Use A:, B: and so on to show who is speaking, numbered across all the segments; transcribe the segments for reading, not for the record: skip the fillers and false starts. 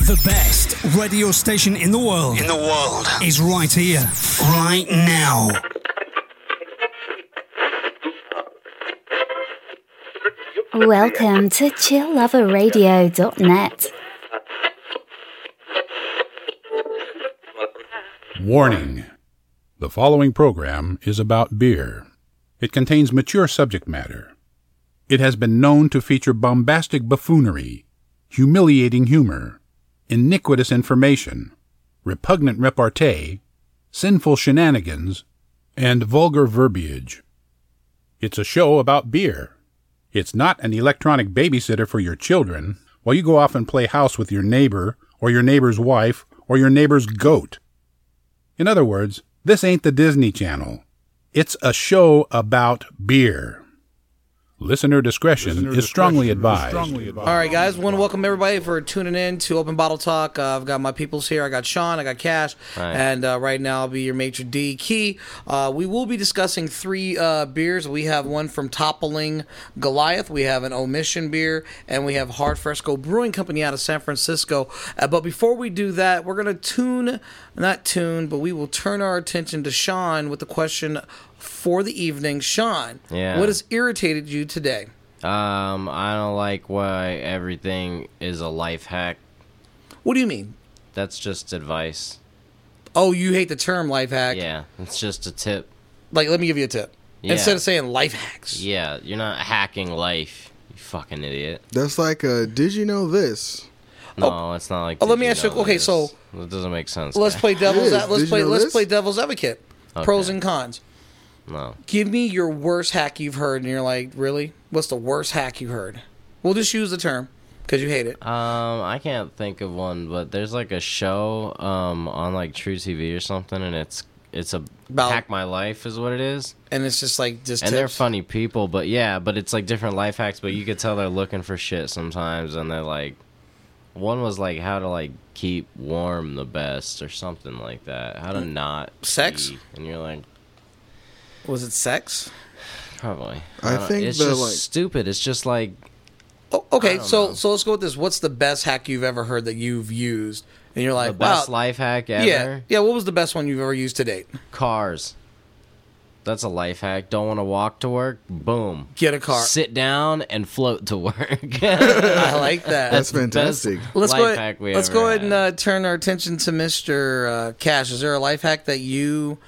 A: The best radio station in the world. Is right here, right now.
B: Welcome to chillloverradio.net.
C: Warning. The following program is about beer. It contains mature subject matter. It has been known to feature bombastic buffoonery, humiliating humor, iniquitous information, repugnant repartee, sinful shenanigans, and vulgar verbiage. It's a show about beer. It's not an electronic babysitter for your children while you go off and play house with your neighbor or your neighbor's wife or your neighbor's goat. In other words, this ain't the Disney Channel. It's a show about beer. Listener discretion is strongly advised.
D: All right, guys. Want to welcome everybody for tuning in to Open Bottle Talk. I've got my peoples here. I got Sean. I got Cash.
E: Hi.
D: And right now I'll be your maitre d' Key. We will be discussing three beers. We have one from Toppling Goliath. We have an Omission beer. And we have Hard Fresco Brewing Company out of San Francisco. But before we do that, we're going to but we will turn our attention to Sean with the question for the evening. Sean, what has irritated you today?
E: I don't like why everything is a life hack.
D: What do you mean?
E: That's just advice.
D: Oh, you hate the term life hack?
E: Yeah, it's just a tip.
D: Like, let me give you a tip.
E: Yeah.
D: Instead of saying life hacks.
E: Yeah, you're not hacking life, you fucking idiot.
F: That's like did you know this?
E: No, it's not like.
D: Let me ask you. Okay, so
E: it doesn't make sense.
D: Let's play devil's. Let's play devil's advocate.
E: Okay.
D: Pros and cons.
E: No.
D: Give me your worst hack you've heard, and you're like, really? What's the worst hack you heard? We'll just use the term because you hate it.
E: I can't think of one, but there's like a show on like True TV or something, and it's about Hack My Life is what it is.
D: And it's just like
E: and
D: tips.
E: They're funny people, but it's like different life hacks. But you could tell they're looking for shit sometimes, and they're like. One was like how to like keep warm the best or something like that. How to not
D: sex,
E: pee. And you're like,
D: was it sex?
E: Probably.
F: I think
E: it's just stupid. It's just like.
D: Oh, okay, so let's go with this. What's the best hack you've ever heard that you've used? And you're like,
E: the best life hack ever.
D: Yeah. What was the best one you've ever used to date?
E: Cars. That's a life hack. Don't want to walk to work? Boom.
D: Get a car.
E: Sit down and float to work.
D: I like that.
F: That's fantastic.
D: Let's go ahead and turn our attention to Mr. Cash. Is there a life hack that you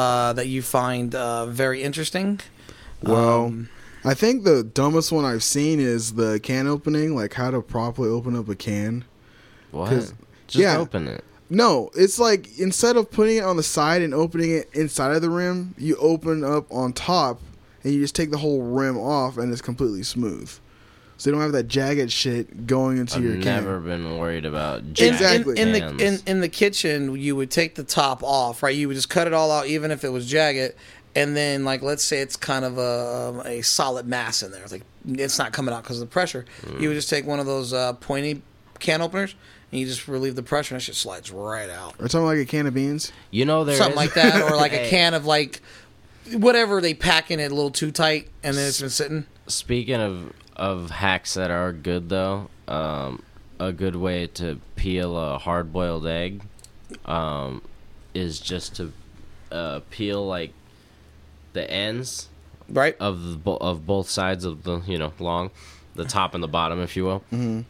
D: find very interesting?
F: Well, I think the dumbest one I've seen is the can opening, like how to properly open up a can.
E: What? Just open it.
F: No, it's like instead of putting it on the side and opening it inside of the rim, you open up on top and you just take the whole rim off and it's completely smooth. So you don't have that jagged shit going into your can.
E: I've never been worried about
F: jagged
D: cans. In the kitchen, you would take the top off, right? You would just cut it all out, even if it was jagged. And then, like, let's say it's kind of a solid mass in there. It's like it's not coming out because of the pressure. You would just take one of those pointy can openers. And you just relieve the pressure, and that shit slides right out.
F: Or something like a can of beans.
E: You know,
D: something like that, or like a can of like whatever they pack in it a little too tight, and then it's been sitting.
E: Speaking of hacks that are good though, a good way to peel a hard-boiled egg is just to peel like the ends,
D: right,
E: of both sides of the the top and the bottom, if you will,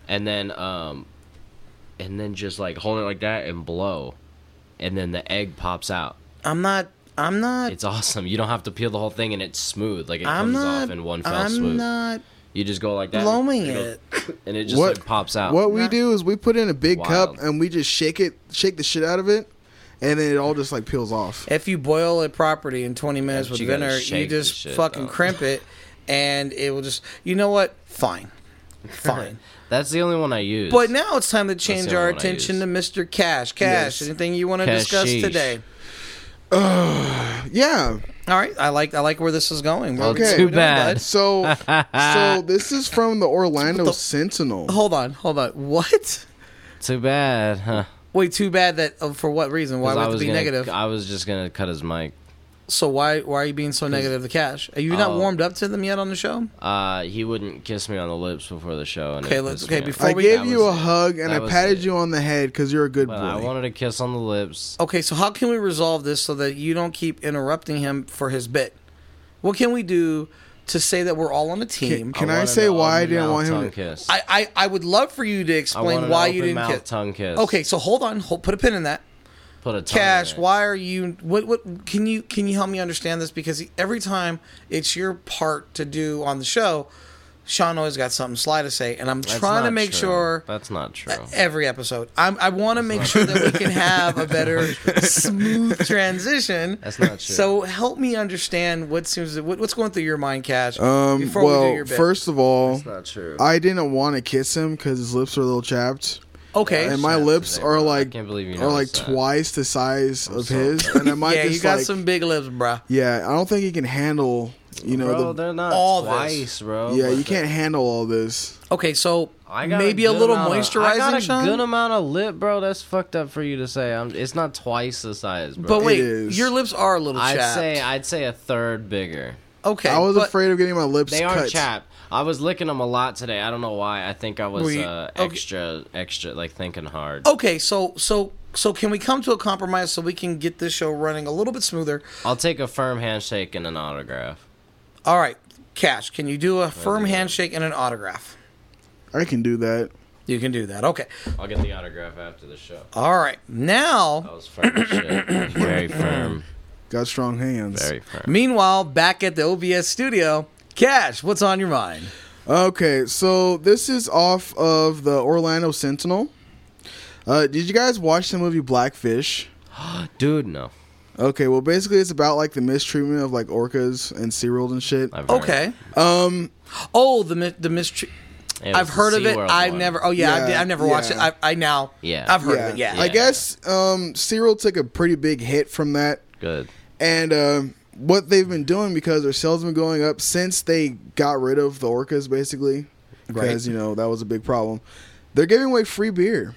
E: and then just like hold it like that and blow, and then the egg pops out.
D: I'm not.
E: It's awesome. You don't have to peel the whole thing, and it's smooth. Like it comes off in one fell swoop.
D: I'm not.
E: You just go like that,
D: blowing it,
E: and it just like pops out.
F: What we do is we put in a big cup and we just shake the shit out of it, and then it all just like peels off.
D: If you boil it properly in 20 minutes with vinegar, you just fucking crimp it, and it will just. You know what? Fine.
E: That's the only one I use.
D: But now it's time to change our attention to Mr. Cash. Cash, anything you want to discuss today?
F: Yeah.
D: All right. I like where this is going.
F: Okay.
E: Too bad.
F: So this is from the Orlando Sentinel.
D: Hold on. What?
E: Too bad, huh?
D: Wait, too bad that for what reason? Why would it be negative?
E: I was just gonna cut his mic.
D: So why are you being so negative to Cash? Are you not warmed up to them yet on the show?
E: He wouldn't kiss me on the lips before the show. And
D: before
F: I
D: we
F: gave you a hug and I patted
E: it.
F: you on the head because you're a good boy.
E: I wanted a kiss on the lips.
D: Okay, so how can we resolve this so that you don't keep interrupting him for his bit? What can we do to say that we're all on a team?
F: Can I say why I didn't want him to
E: kiss?
D: I would love for you to explain why you didn't kiss.
E: Tongue kiss.
D: Okay, so hold on, put a pin in that.
E: Put a tongue
D: Cash,
E: in it.
D: why are you? What can you help me understand this? Because every time it's your part to do on the show, Sean always got something sly to say, and I'm trying to make sure
E: that's not true.
D: Every episode, I want to make sure that we can have a better, smooth transition.
E: That's not true.
D: So help me understand what's going through your mind, Cash.
F: Well,
D: we do your bit.
F: first of all,
E: That's not true.
F: I didn't want to kiss him because his lips are a little chapped.
D: Okay,
F: And my lips are like
E: I can't believe you
F: are like
E: noticed that.
F: twice the size of his, and I might
D: yeah,
F: just
D: you got
F: like,
D: some big lips, bruh.
F: yeah. I don't think he can handle,
E: Bro, they're not
D: all
E: twice,
D: this.
E: bro.
F: yeah.
E: but
F: You can't handle all this.
D: Okay, so
E: I got
D: maybe a
E: good
D: little
E: amount of-
D: moisturizing,
E: I got a
D: Sean?
E: good amount of lip, bro. That's fucked up for you to say. It's not twice the size, bro.
D: But wait,
F: is.
D: your lips are a little chapped.
E: I'd say a third bigger.
D: Okay,
F: I was
D: but-
F: afraid of getting my lips
E: They
F: cut.
E: are chapped. I was licking them a lot today. I don't know why. I think I was
D: Were you-
E: extra, like thinking hard.
D: Okay, so can we come to a compromise so we can get this show running a little bit smoother?
E: I'll take a firm handshake and an autograph.
D: All right, Cash, can you do a firm handshake and an autograph?
F: I can do that.
D: You can do that. Okay.
E: I'll get the autograph after the show.
D: All right. Now,
E: That was firm as shit. Very firm.
F: Got strong hands.
E: Very firm.
D: meanwhile, back at the OBS studio, Cash, what's on your mind?
F: Okay, so this is off of the Orlando Sentinel. Did you guys watch the movie Blackfish?
E: Dude, no.
F: Okay, well, basically, it's about like the mistreatment of like orcas and SeaWorld and shit.
E: I've heard.
D: Okay. Oh, the mystery.
E: It was
D: I've heard
E: the
D: of it.
E: SeaWorld
D: I've
E: one.
D: never. Oh yeah, I've never watched it.
F: yeah.
D: I now.
E: Yeah.
D: I've heard of it. Yeah.
F: I guess SeaWorld took a pretty big hit from that.
E: Good.
F: And what they've been doing, because their sales have been going up since they got rid of the orcas, basically, because that was a big problem. They're giving away free beer.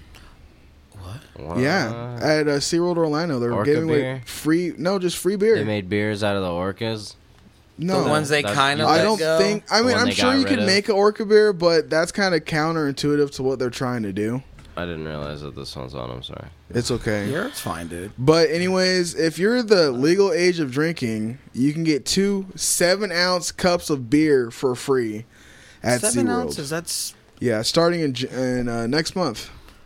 E: What?
F: Yeah, at SeaWorld Orlando, they're
E: Orca
F: giving
E: beer?
F: away free. No, just free beer.
E: They made beers out of the orcas.
F: No,
D: The ones they
E: That's-
D: kind of.
F: I
D: let
F: don't
D: go.
F: think. I
E: The
F: mean,
E: one
F: I'm
E: they
F: sure
E: got
F: you
E: rid
F: could
E: of.
F: make an orca beer, but that's kind of counterintuitive to what they're trying to do.
E: I didn't realize that this one's on. I'm sorry.
F: It's okay.
D: Yeah, it's fine, dude.
F: But anyways, if you're the legal age of drinking, you can get 2 7-ounce cups of beer for free at
D: 7
F: SeaWorld.
D: ounces. That's.
F: Yeah, starting in next month.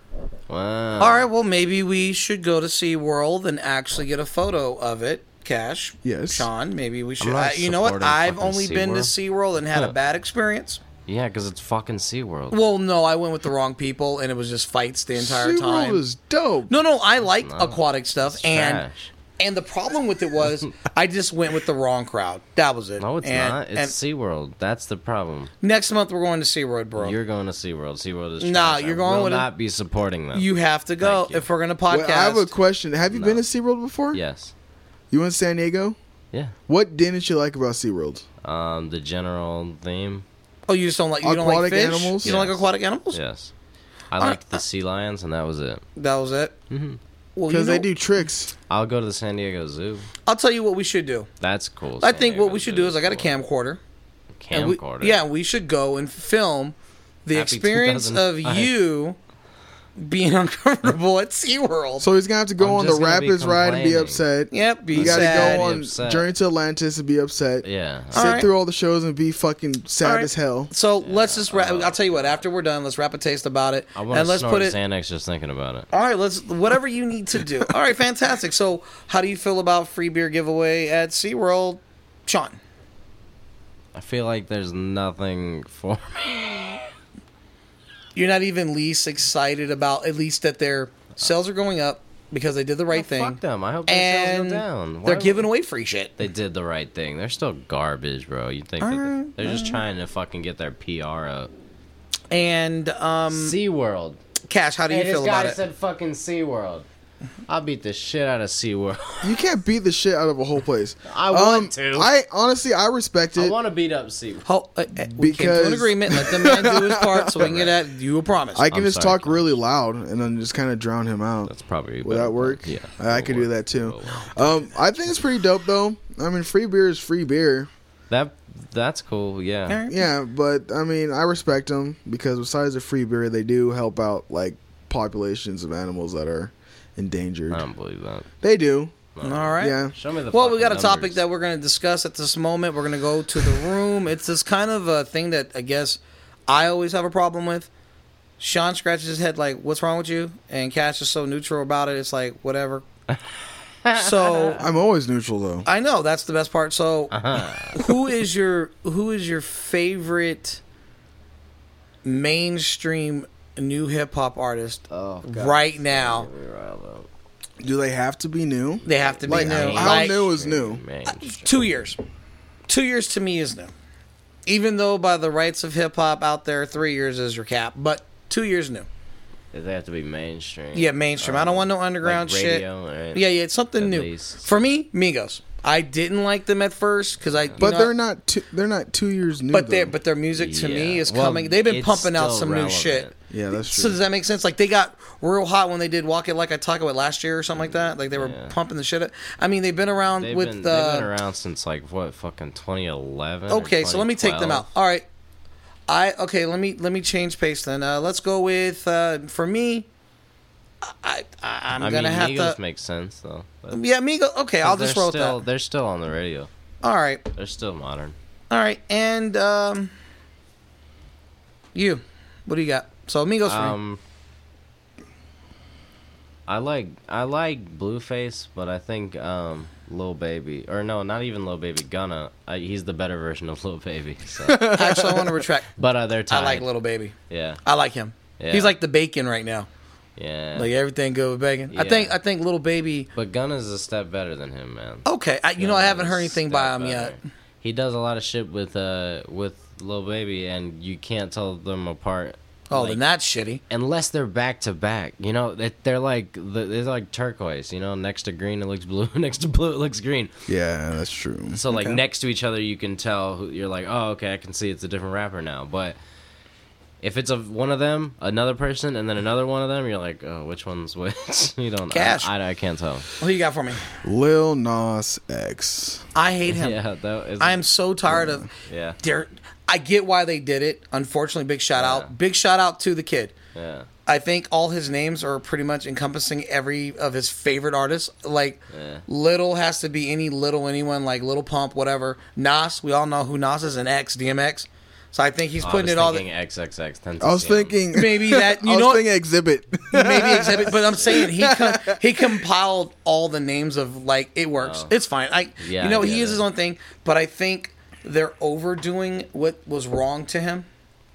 E: Wow.
D: All right. Well, maybe we should go to SeaWorld and actually get a photo of it. Cash.
F: Yes.
D: Sean, maybe we should.
E: not
D: You know what?
E: supporting
D: I've
E: fucking
D: only been to SeaWorld and had a bad experience.
E: Yeah, because it's fucking SeaWorld.
D: Well, no, I went with the wrong people, and it was just fights the entire
F: SeaWorld
D: time.
F: was dope.
D: No, I like
E: not.
D: aquatic stuff,
E: It's
D: and
E: trash.
D: the problem with it was I just went with the wrong crowd. That was it.
E: No, it's not. It's SeaWorld. That's the problem.
D: next month we're going to SeaWorld, bro.
E: You're going to SeaWorld. SeaWorld is
D: Nah,
E: trash.
D: you're going
E: I will
D: with it.
E: not be supporting them.
D: You have to go
E: Thank you.
D: if we're going to
F: Well,
D: podcast.
F: I have a question. Have you been to SeaWorld before?
E: Yes.
F: You went to San Diego?
E: Yeah.
F: What didn't you like about SeaWorld?
E: The general theme.
D: Oh, you just don't like don't like
F: Aquatic
D: fish?
F: animals?
D: You don't
E: Yes.
D: like aquatic animals?
E: Yes. I liked the sea lions, and that was it.
D: That was it. Mm-hmm. Well,
F: Because they do tricks.
E: I'll go to the San Diego Zoo.
D: I'll tell you what we should do.
E: That's cool.
D: I
E: San
D: think
E: Diego
D: what we should
E: Zoo
D: do is I got a
E: cool.
D: camcorder. And
E: Camcorder.
D: we should go and film the
E: Happy
D: experience of
E: 2005.
D: you being uncomfortable at SeaWorld.
F: So he's going to have to go
E: I'm
F: on the
E: just gonna be
F: Rapids ride and be
E: complaining.
F: upset.
D: Yep, be
F: You got to
D: sad.
F: go
E: Be
F: on
E: upset.
F: Journey to Atlantis and be upset.
E: Yeah.
F: Sit
D: Alright.
F: through all the shows and be fucking sad
D: Alright.
F: as hell.
D: So let's just wrap. I'll tell you what. After we're done, let's wrap a taste about it,
E: I want
D: and
E: to
D: let's
E: snort
D: put it.
E: Xanax just thinking about it.
D: All right, let's whatever you need to do. All right, fantastic. So, how do you feel about free beer giveaway at SeaWorld, Sean?
E: I feel like there's nothing for me.
D: You're not even least excited about at least that their sales are going up because they did the right thing.
E: Fuck them. I hope their sales
D: And
E: go down.
D: they're
E: Why
D: giving
E: would-
D: away free shit.
E: They did the right thing. They're still garbage, bro. You think that they're just trying to fucking get their PR up.
D: And
E: SeaWorld.
D: Cash, how do you
E: Hey,
D: feel
E: this guy
D: about it?
E: said fucking SeaWorld. I'll beat the shit out of SeaWorld.
F: You can't beat the shit out of a whole place.
E: I want to.
F: I honestly, I respect
E: I
F: it.
E: want to beat up SeaWorld.
D: We came to an agreement. Let the man do his part so we can get at you a promise.
F: I can
E: I'm
F: just
E: sorry,
F: talk really loud and then just kind of drown him out.
E: That's probably
F: Would that work?
E: Yeah.
F: I could do that too.
E: Well.
F: I think it's pretty dope though. I mean, free beer is free beer.
E: That's cool. Yeah.
F: Yeah, but I mean, I respect them because besides the free beer, they do help out like populations of animals that are endangered.
E: I don't believe that.
F: They do.
D: All right.
F: Yeah.
E: Show me the.
D: Well, we got a
E: fucking
D: topic
E: numbers.
D: that we're going to discuss at this moment. We're going to go to the room. It's this kind of a thing that I guess I always have a problem with. Sean scratches his head like, "What's wrong with you?" And Cash is so neutral about it. It's like, whatever. So
F: I'm always neutral though.
D: I know that's the best part. So who is your favorite mainstream new hip hop artist right now?
F: Do they have to be new?
D: They have to be
F: Like,
D: new.
F: how
D: Like,
F: new is new?
D: 2 years. 2 years to me is new. Even though by the rights of hip hop out there, 3 years is your cap. But 2 years new.
E: They have to be mainstream.
D: Yeah, mainstream. I don't want no underground
E: like
D: shit.
E: radio, right?
D: Yeah, it's something
E: At
D: new.
E: least.
D: For me, Migos. I didn't like them at first because
F: But they're not. They're not 2 years new.
D: But
F: though.
D: their music to me
E: Yeah.
D: is
E: Well,
D: coming. They've been
E: it's
D: pumping out
E: still
D: some
E: relevant.
D: new shit.
F: Yeah, that's
D: So
F: true.
D: does that make sense? Like they got real hot when they did "Walk It Like I Talk It" last year or something like that. Like they were
E: Yeah.
D: pumping the shit up. I mean, they've been around
E: They've
D: with
E: been, they've been around since like what fucking 2011. or
D: Okay, so let me take them
E: 2012.
D: out. All right. Let me change pace then. Let's go with for me. I'm
E: I
D: gonna
E: mean,
D: have
E: Migos
D: to.
E: makes sense though. but-
D: Yeah, Migos. Okay, I'll just roll with that.
E: They're still on the radio.
D: All right,
E: They're still modern.
D: all right, and you, what do you got? So Migos for me.
E: I like Blueface, but I think Lil Baby, or no, not even Lil Baby, Gunna. He's the better version of Lil Baby. So.
D: Actually, I want to retract.
E: But they're tied.
D: I like Little Baby.
E: Yeah,
D: I like him.
E: Yeah.
D: He's like the bacon right now.
E: yeah.
D: Like everything good with bacon.
E: Yeah.
D: I think Little Baby.
E: But Gunna's a step better than him, man.
D: Okay, I haven't heard anything by him yet.
E: He does a lot of shit with Lil Baby, and you can't tell them apart.
D: Oh,
E: like,
D: then that's shitty.
E: unless they're back to back. You know, they're like turquoise. You know, next to green it looks blue, next to blue it looks green.
F: Yeah, that's true.
E: So like next to each other, you can tell you're like, oh, okay, I can see it's a different rapper now. But if it's one of them, another person, and then another one of them, you're like, oh, which one's which? You don't.
D: Cash.
E: I can't tell.
D: What you got for me?
F: Lil Nas X.
D: I hate him.
E: Yeah, that is.
D: I am so tired of.
E: Yeah.
D: I get why they did it. Unfortunately, big shout out. Big shout out to the kid.
E: Yeah.
D: I think all his names are pretty much encompassing every of his favorite artists. Like, Little has to be any Little anyone, like Little Pump, whatever. Nas, we all know who Nas is, and X, DMX. So I think he's putting it all.
E: XXX.
F: I was thinking
D: Maybe that
F: I was thinking Exhibit.
D: maybe Exhibit, but I'm saying he compiled all the names of like it works.
E: Oh.
D: It's fine.
E: Yeah,
D: he
E: I
D: is
E: get
D: his
E: it.
D: own thing, but I think they're overdoing what was wrong to him.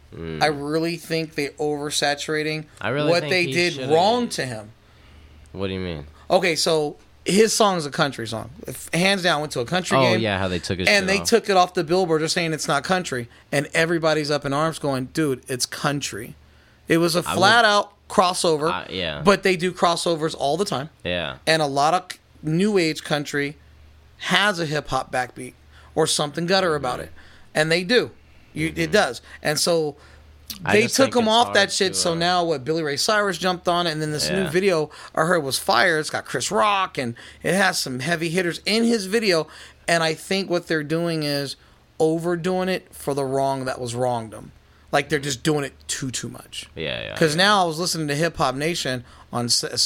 D: I really think they oversaturating
E: I really
D: what
E: think
D: they
E: he
D: did
E: should've-
D: wrong to him.
E: What do you mean?
D: Okay, so his song is a country song. Hands down, went to a country
E: Oh
D: game.
E: yeah, how they took it.
D: And they took it off the billboard. They're saying it's not country, and everybody's up in arms, going, "Dude, it's country." It was a flat out crossover.
E: Yeah.
D: But they do crossovers all the time,
E: Yeah.
D: and a lot of new age country has a hip hop backbeat or something gutter about it, and they do. It does, and so
E: I
D: they
E: just
D: took
E: think
D: him
E: it's
D: off
E: hard
D: that shit.
E: to,
D: So now what? Billy Ray Cyrus jumped on it, and then this new
E: Yeah.
D: video I heard was fire. It's got Chris Rock, and it has some heavy hitters in his video. And I think what they're doing is overdoing it for the wrong that was wronged them. Like they're just doing it too much.
E: Yeah.
D: Because now I was listening to Hip Hop Nation on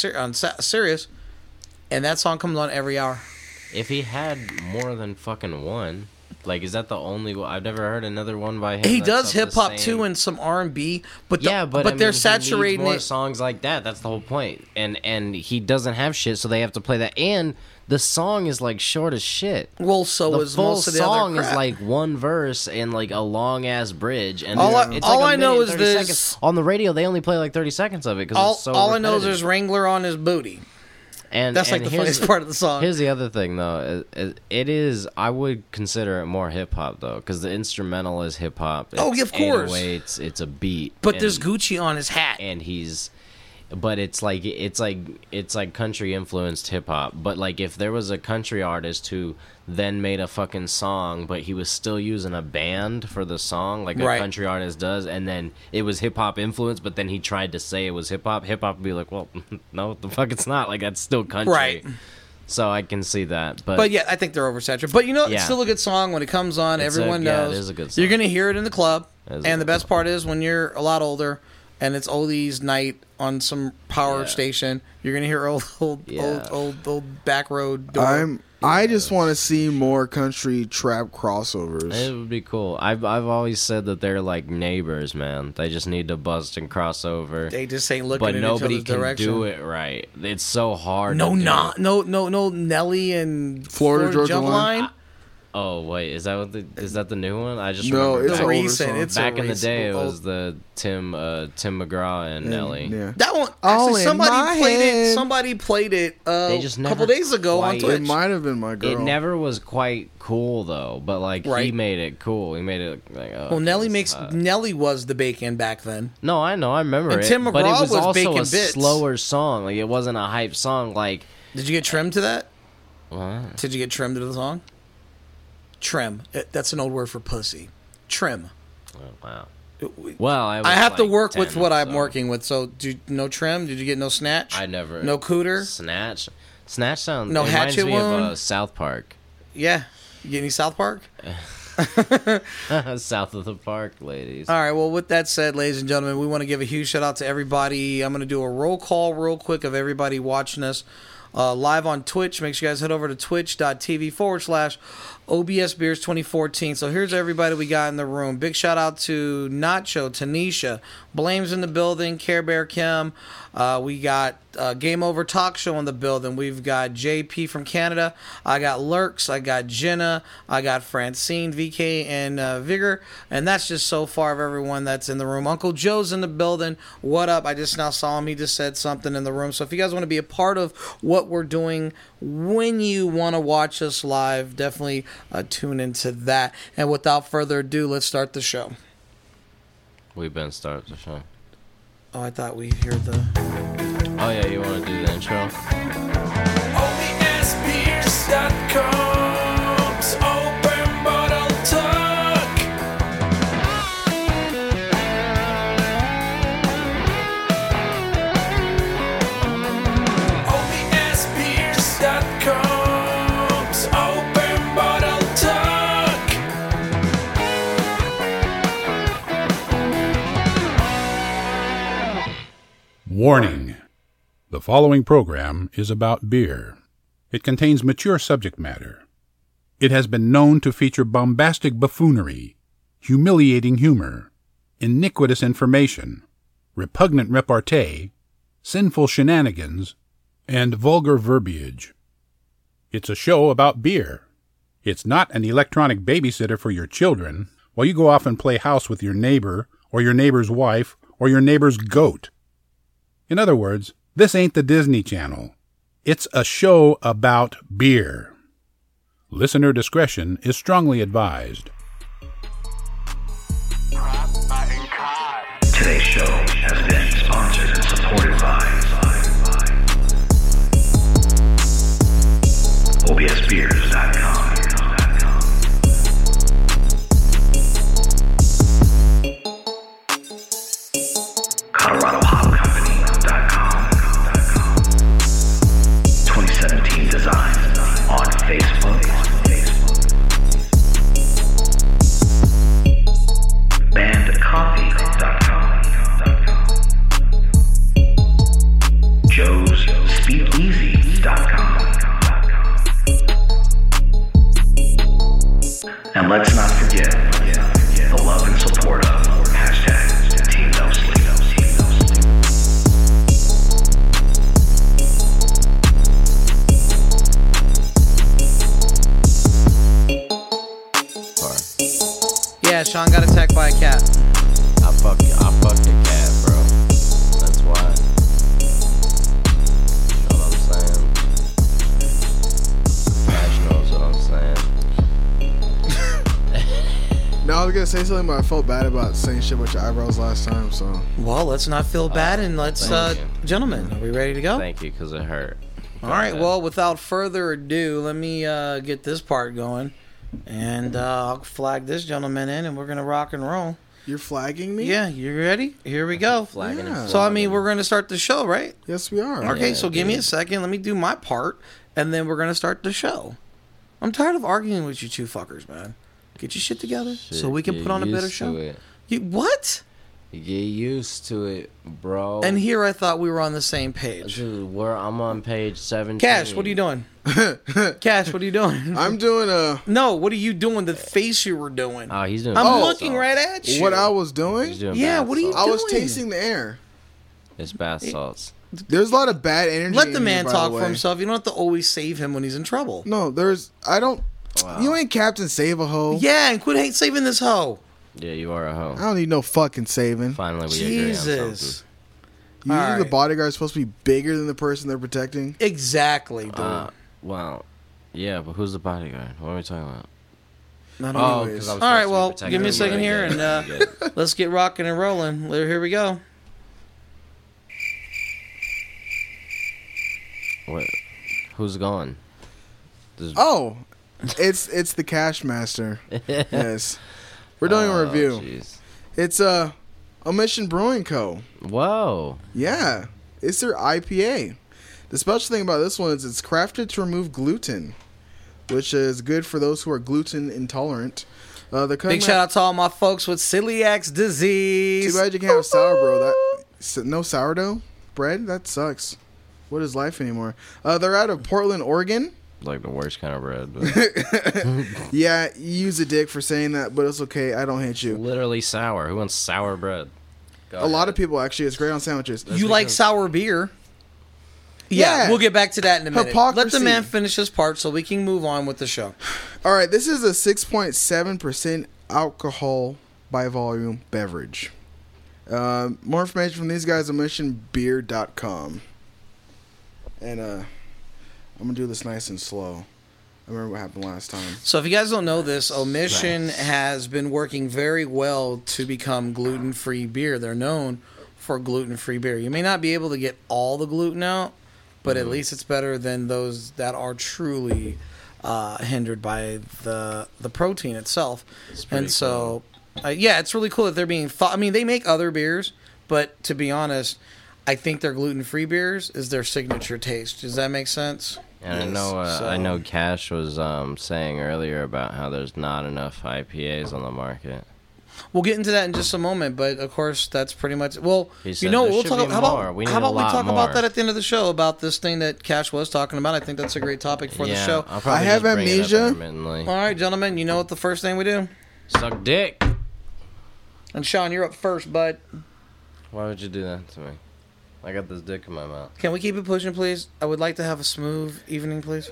D: Sirius, and that song comes on every hour.
E: If he had more than fucking one, like, is that the only one? I've never heard another one by him.
D: He
E: that's
D: does
E: of the
D: hip hop
E: same-
D: too and some R&B, but
E: Yeah, but I mean,
D: they're
E: he needs
D: saturating
E: more
D: it.
E: songs like that. That's the whole point. And he doesn't have shit, so they have to play that. And the song is like short as shit.
D: Well, so
E: The
D: is
E: full
D: most of the
E: song
D: other crap.
E: is like one verse and like a long ass bridge. And
D: All
E: it's
D: I
E: like a
D: know
E: minute
D: is
E: and 30
D: this-
E: seconds. On the radio, they only play like 30 seconds of it because it's so
D: all I know is
E: repetitive.
D: there's Wrangler on his booty.
E: And
D: That's like
E: and
D: the
E: here's-
D: funniest part of the song.
E: Here's the other thing, though. It is. I would consider it more hip hop, though, because the instrumental is hip hop.
D: Oh, yeah, of course.
E: It's a beat.
D: But there's Gucci on his hat.
E: and he's. but it's like country influenced hip hop. But like if there was a country artist who then made a fucking song, but he was still using a band for the song, like a country artist does, and then it was hip hop influenced, but then he tried to say it was hip hop would be like, well, no, the fuck it's not. Like that's still country.
D: Right.
E: So I can see that,
D: but yeah, I think they're oversaturated. But it's still a good song when it comes on. Everyone knows.
E: Yeah, it is a good song.
D: You're gonna hear it in the club, and the best part is when you're a lot older, and it's oldies night on some power station. You're gonna hear old back road door.
F: I just want to see more country trap crossovers.
E: It would be cool. I've always said that they're like neighbors, man. They just need to bust and cross over.
D: They just ain't looking in each
E: but nobody
D: other's
E: can
D: direction.
E: do it right. It's so hard.
D: No, Nelly and
F: Florida Georgia
D: Jump Line.
E: Oh wait, is that the new one? I just
F: no,
E: remember
F: it's
E: back,
F: recent.
D: It's
E: back in the day. It was the Tim McGraw and Nelly.
F: Yeah.
D: That one.
F: All
D: Actually,
F: in my head.
D: somebody played it.
E: They just
D: a
E: never
D: couple days ago on
E: quite-
D: Twitch.
F: It might have been my girl.
E: It never was quite cool though, but like he made it cool. He made it like
D: Well, Nelly was the bacon back then.
E: No, I know, I remember
D: And
E: it.
D: Tim
E: but it
D: McGraw
E: was
D: was
E: also
D: baking
E: a
D: bits.
E: slower song. Like it wasn't a hype song. Like
D: Did you get trimmed to that?
E: what?
D: Did you get trimmed to the song? Trim. That's an old word for pussy. Trim.
E: Oh, wow. Well,
D: I have to
E: like
D: work
E: 10,
D: with what I'm
E: so
D: working with. So, no trim? Did you get no snatch?
E: I never.
D: No cooter?
E: Snatch sounds.
D: No
E: it reminds
D: hatchet
E: me
D: wound?
E: of South Park.
D: Yeah. You get any South Park?
E: South of the park, ladies.
D: All right. Well, with that said, ladies and gentlemen, we want to give a huge shout out to everybody. I'm going to do a roll call real quick of everybody watching us live on Twitch. Make sure you guys head over to twitch.tv/OBS Beers 2014. So here's everybody we got in the room. Big shout out to Nacho, Tanisha, Blame's in the building, Care Bear Kim. We got Game Over Talk Show in the building. We've got JP from Canada. I got Lurks. I got Jenna. I got Francine, VK, and Vigor. And that's just so far of everyone that's in the room. Uncle Joe's in the building. What up? I just now saw him. He just said something in the room. So if you guys want to be a part of what we're doing when you want to watch us live, definitely tune into that. And without further ado, let's start the show.
E: We've been starting the show.
D: Oh, I thought we heard the...
E: Oh yeah, you want to do the intro?
G: OBSbeers.com's Open Bottle Talk. OBSbeers.com's Open Bottle Talk.
C: Warning. The following program is about beer. It contains mature subject matter. It has been known to feature bombastic buffoonery, humiliating humor, iniquitous information, repugnant repartee, sinful shenanigans, and vulgar verbiage. It's a show about beer. It's not an electronic babysitter for your children while you go off and play house with your neighbor or your neighbor's wife or your neighbor's goat. In other words, this ain't the Disney Channel. It's a show about beer. Listener discretion is strongly advised.
H: Today's show has been sponsored and supported by OBSbeers.com. ColoradoHopCompany.com. 2017 Design on Facebook. BandCoffee.com. Joe'sSpeakEasy.com. And let's not forget the love and support of #Team No Sleep.
D: Yeah, Sean got attacked by a cat.
E: I fucked a cat, bro. That's why. You know what I'm saying? Ash knows what I'm saying.
F: No, I was gonna say something, but I felt bad about saying shit about your eyebrows last time. So
D: Well, let's not feel bad, and let's,
E: thank you.
D: gentlemen, are we ready to go?
E: Thank you, because it hurt.
D: All right. Well, without further ado, let me get this part going, and I'll flag this gentleman in, and we're gonna rock and roll.
F: you're flagging me?
D: Yeah, you ready? Here we go.
E: Flagging
F: Yeah.
E: and
D: So I mean,
E: flogging.
D: we're gonna start the show, right?
F: Yes, we are.
D: Okay.
E: Yeah,
D: So give me a
E: dude.
D: second. Let me do my part, and then we're gonna start the show. I'm tired of arguing with you two fuckers, man. Get your shit together so we can
E: Get
D: put on a better
E: used to
D: show.
E: it.
D: You what?
E: Get used to it, bro.
D: And here I thought we were on the same page.
E: Dude, I'm on page 17.
D: Cash, what are you doing? Cash, what are you doing?
F: I'm doing
D: No, what are you doing? The face you were doing.
E: Oh, he's doing
D: I'm
E: bath
D: looking
E: salts.
D: right at you.
F: what I was doing.
E: He's doing
D: Yeah,
E: bath
D: what are you
E: salts.
F: I was
D: doing?
F: tasting the air.
E: It's bath salts.
F: There's a lot of bad energy.
D: Let
F: in
D: the
F: here,
D: man
F: by
D: talk
F: the
D: for
F: way.
D: himself. You don't have to always save him when he's in trouble.
F: No, I don't.
E: Wow.
F: You ain't Captain Save a Hoe.
D: Yeah, and quit hate saving this hoe.
E: Yeah, you are a
F: I
E: hoe.
F: don't need no fucking saving.
E: Finally, we agree on
D: Jesus.
E: something.
F: Usually
D: All
F: the
D: right.
F: bodyguard's supposed to be bigger than the person they're protecting.
D: Exactly, dude.
E: Well, yeah, but who's the bodyguard? What are we talking about?
D: Not
E: Oh,
D: anyways.
E: because I
D: All
E: was
D: right,
E: supposed to be
D: well,
E: protecting
D: give me a
E: him.
D: second
E: I
D: here,
E: get it.
D: and
E: I get it.
D: let's get rocking and rolling. Here we go.
E: What? Who's going?
F: Oh, it's the Cash Master. Yes, we're doing a review.
E: Jeez.
F: It's Omission Brewing Co.
E: Whoa.
F: Yeah, it's their IPA. The special thing about this one is it's crafted to remove gluten, which is good for those who are gluten intolerant.
D: Big shout out to all my folks with celiac disease.
F: Too bad you can't have sourdough. No sourdough bread. That sucks. What is life anymore? They're out of Portland, Oregon.
E: Like the worst kind of bread. But
F: Yeah, you use a dick for saying that, but it's okay. I don't hate you.
E: literally sour. Who wants sour bread?
F: A lot of people actually. It's great on sandwiches.
D: You like sour beer? Yeah,
F: Yeah.
D: we'll get back to that in a minute. Let the
F: Hypocrisy.
D: man finish his part so we can move on with the show.
F: All right, this is a 6.7% alcohol by volume beverage. More information from these guys at missionbeer.com. And I'm going to do this nice and slow. I remember what happened last time.
D: So if you guys don't know this, Omission has been working very well to become gluten-free beer. They're known for gluten-free beer. You may not be able to get all the gluten out, but at least it's better than those that are truly hindered by the protein itself. And so, yeah, it's really cool that they're being I mean, they make other beers, but to be honest, I think their gluten-free beers is their signature taste. Does that make sense?
E: And I know Cash was saying earlier about how there's not enough IPAs on the market.
D: We'll get into that in just a moment, but of course that's pretty much. Well,
E: He
D: you
E: said
D: know,
E: there
D: we'll
E: should
D: talk.
E: be
D: How
E: more.
D: about
E: We need
D: how
E: a
D: about we
E: lot
D: talk about
E: more.
D: that at the end of the show about this thing that Cash was talking about? I think that's a great topic for the
E: Yeah,
D: show.
E: I'll probably
F: I have
E: just bring it up
F: amnesia.
E: intermittently.
D: All right, gentlemen, you know what the first thing we do?
E: Suck dick.
D: And Sean, you're up first, bud.
E: Why would you do that to me? I got this dick in my mouth.
D: Can we keep it pushing, please? I would like to have a smooth evening, please.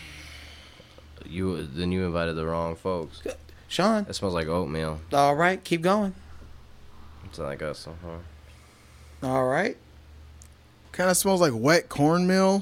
E: You invited the wrong folks.
D: Sean.
E: It smells like oatmeal.
D: All right, keep going.
E: It's like us so far.
D: All right.
F: Kind of smells like wet cornmeal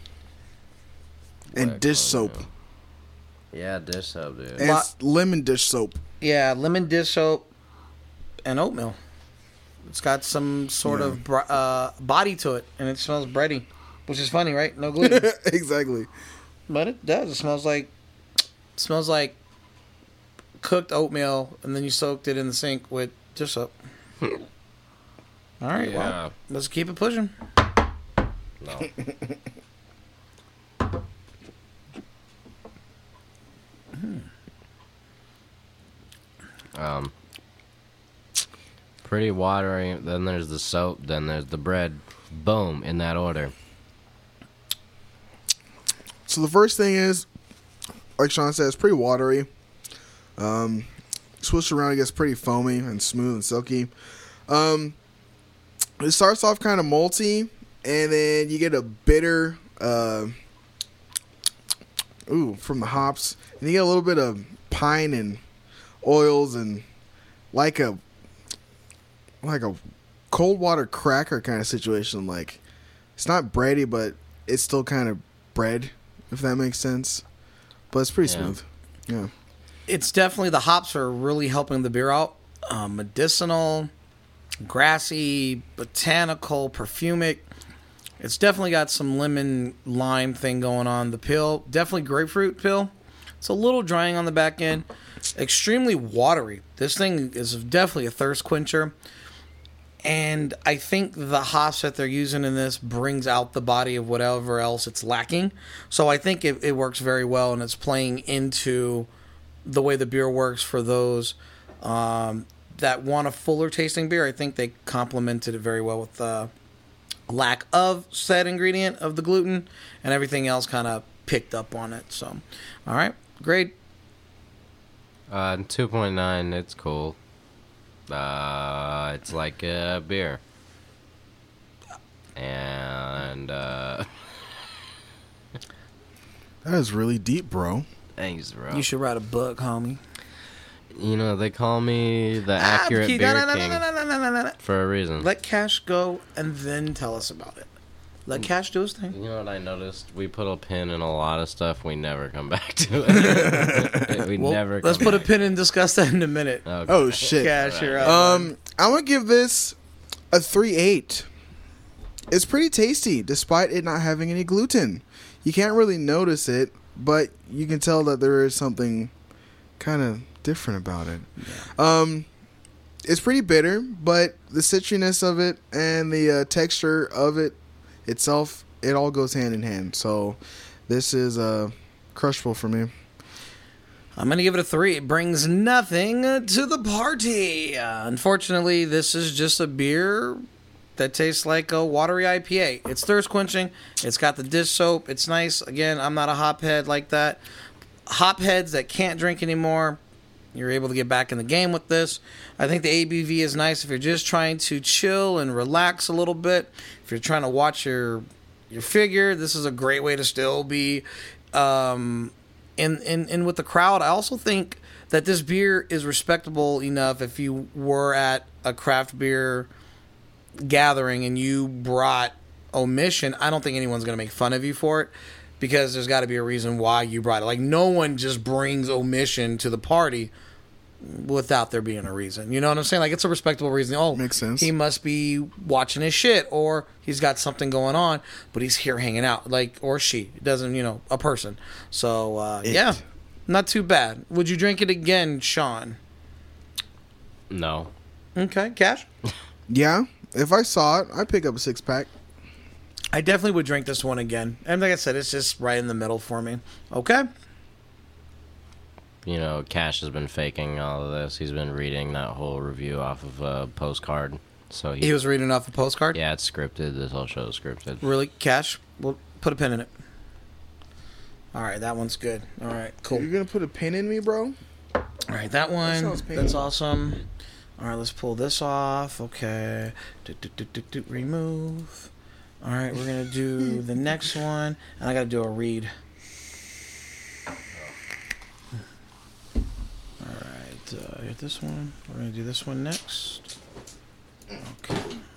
F: and
E: Wet
F: dish soap.
E: cornmeal. Yeah, dish soap, dude.
F: And it's lemon dish soap.
D: Yeah, lemon dish soap and oatmeal. It's got some sort of body to it, and it smells bready, which is funny, right? No gluten.
F: Exactly.
D: But it does. It smells like cooked oatmeal, and then you soaked it in the sink with dish soap. All right,
E: Yeah.
D: well, let's keep it pushing.
E: No. Pretty watery. Then there's the soap. Then there's the bread. Boom, in that order.
F: So the first thing is, like Sean said, it's pretty watery. Swish around, it gets pretty foamy and smooth and silky. It starts off kind of malty, and then you get a bitter, from the hops, and you get a little bit of pine and oils and like a cold water cracker kind of situation. Like, it's not bready, but it's still kind of bread, if that makes sense. But it's pretty
E: Yeah.
F: smooth. Yeah.
D: it's definitely, the hops are really helping the beer out. Medicinal, grassy, botanical, perfumic. It's definitely got some lemon lime thing going on. The pill, definitely grapefruit pill. It's a little drying on the back end. Extremely watery. This thing is definitely a thirst quencher. And I think the hops that they're using in this brings out the body of whatever else it's lacking. So I think it works very well, and it's playing into the way the beer works for those that want a fuller tasting beer. I think they complemented it very well with the lack of said ingredient of the gluten, and everything else kind of picked up on it. So, all right, grade.
E: 2.9, it's cool. It's like a beer. And,
F: That is really deep, bro.
E: thanks, bro.
D: You should write a book, homie.
E: You know, they call me the accurate
D: Keith,
E: beer
D: no,
E: king
D: no.
E: for a reason.
D: Let Cash go and then tell us about it. Let Cash do his thing.
E: You know what I noticed? We put a pin in a lot of stuff. We never come back to it.
D: Let's put a pin and discuss that in a minute.
E: Okay.
F: Oh shit.
D: Cash, you're up.
F: I'm gonna give this a 3.8. It's pretty tasty, despite it not having any gluten. You can't really notice it, but you can tell that there is something kind of different about it. Yeah. It's pretty bitter, but the citriness of it and the texture of it itself, it all goes hand in hand. So this is crushable for me.
D: I'm going to give it a 3. It brings nothing to the party. Unfortunately, this is just a beer that tastes like a watery IPA. It's thirst quenching. It's got the dish soap. It's nice. Again, I'm not a hophead like that. Hopheads that can't drink anymore, you're able to get back in the game with this. I think the ABV is nice if you're just trying to chill and relax a little bit. If you're trying to watch your figure, this is a great way to still be in with the crowd. I also think that this beer is respectable enough if you were at a craft beer gathering and you brought Omission. I don't think anyone's going to make fun of you for it, because there's got to be a reason why you brought it. Like, no one just brings Omission to the party without there being a reason. You know what I'm saying? Like, it's a respectable reason. Oh,
F: makes sense.
D: He must be watching his shit, or he's got something going on, but he's here hanging out. Like, or she. It doesn't, a person. So, yeah, not too bad. Would you drink it again, Sean?
E: No.
D: Okay, Cash?
F: Yeah, if I saw it, I'd pick up a 6-pack.
D: I definitely would drink this one again. And like I said, it's just right in the middle for me. Okay?
E: Cash has been faking all of this. He's been reading that whole review off of a postcard. So
D: he was reading off a postcard?
E: Yeah, it's scripted. This whole show is scripted.
D: Really? Cash? We'll put a pin in it. All right, that one's good. All right, cool.
F: You're going to put a pin in me, bro?
D: All right, that one.
F: sounds painful.
D: That's awesome. All right, let's pull this off. Okay. Remove. All right, we're going to do the next one. And I got to do a read. All right, this one. We're going to do this one next. Okay.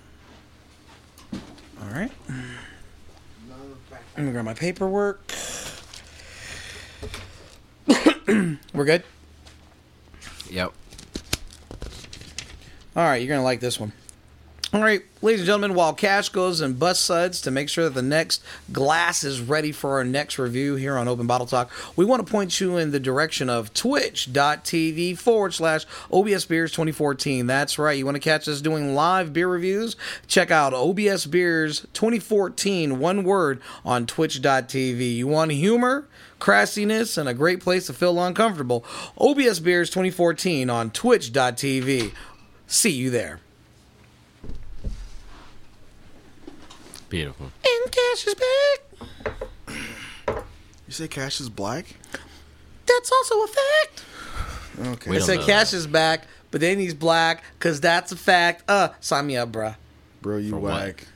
D: All right. Let me grab my paperwork. We're good?
E: Yep.
D: All right, you're going to like this one. All right, ladies and gentlemen, while Cash goes and busts suds to make sure that the next glass is ready for our next review here on Open Bottle Talk, we want to point you in the direction of twitch.tv/OBS Beers 2014. That's right. You want to catch us doing live beer reviews? Check out OBS Beers 2014, one word, on twitch.tv. You want humor, crassiness, and a great place to feel uncomfortable? OBS Beers 2014 on twitch.tv. See you there.
E: Beautiful.
D: And Cash is back.
F: You say Cash is black?
D: That's also a fact.
F: Okay.
E: We
D: I
E: don't
D: said
E: know
D: Cash
E: that.
D: is back, but then he's black, because that's a fact. Sign me up, bruh.
F: Bro, you
E: For what?
F: whack.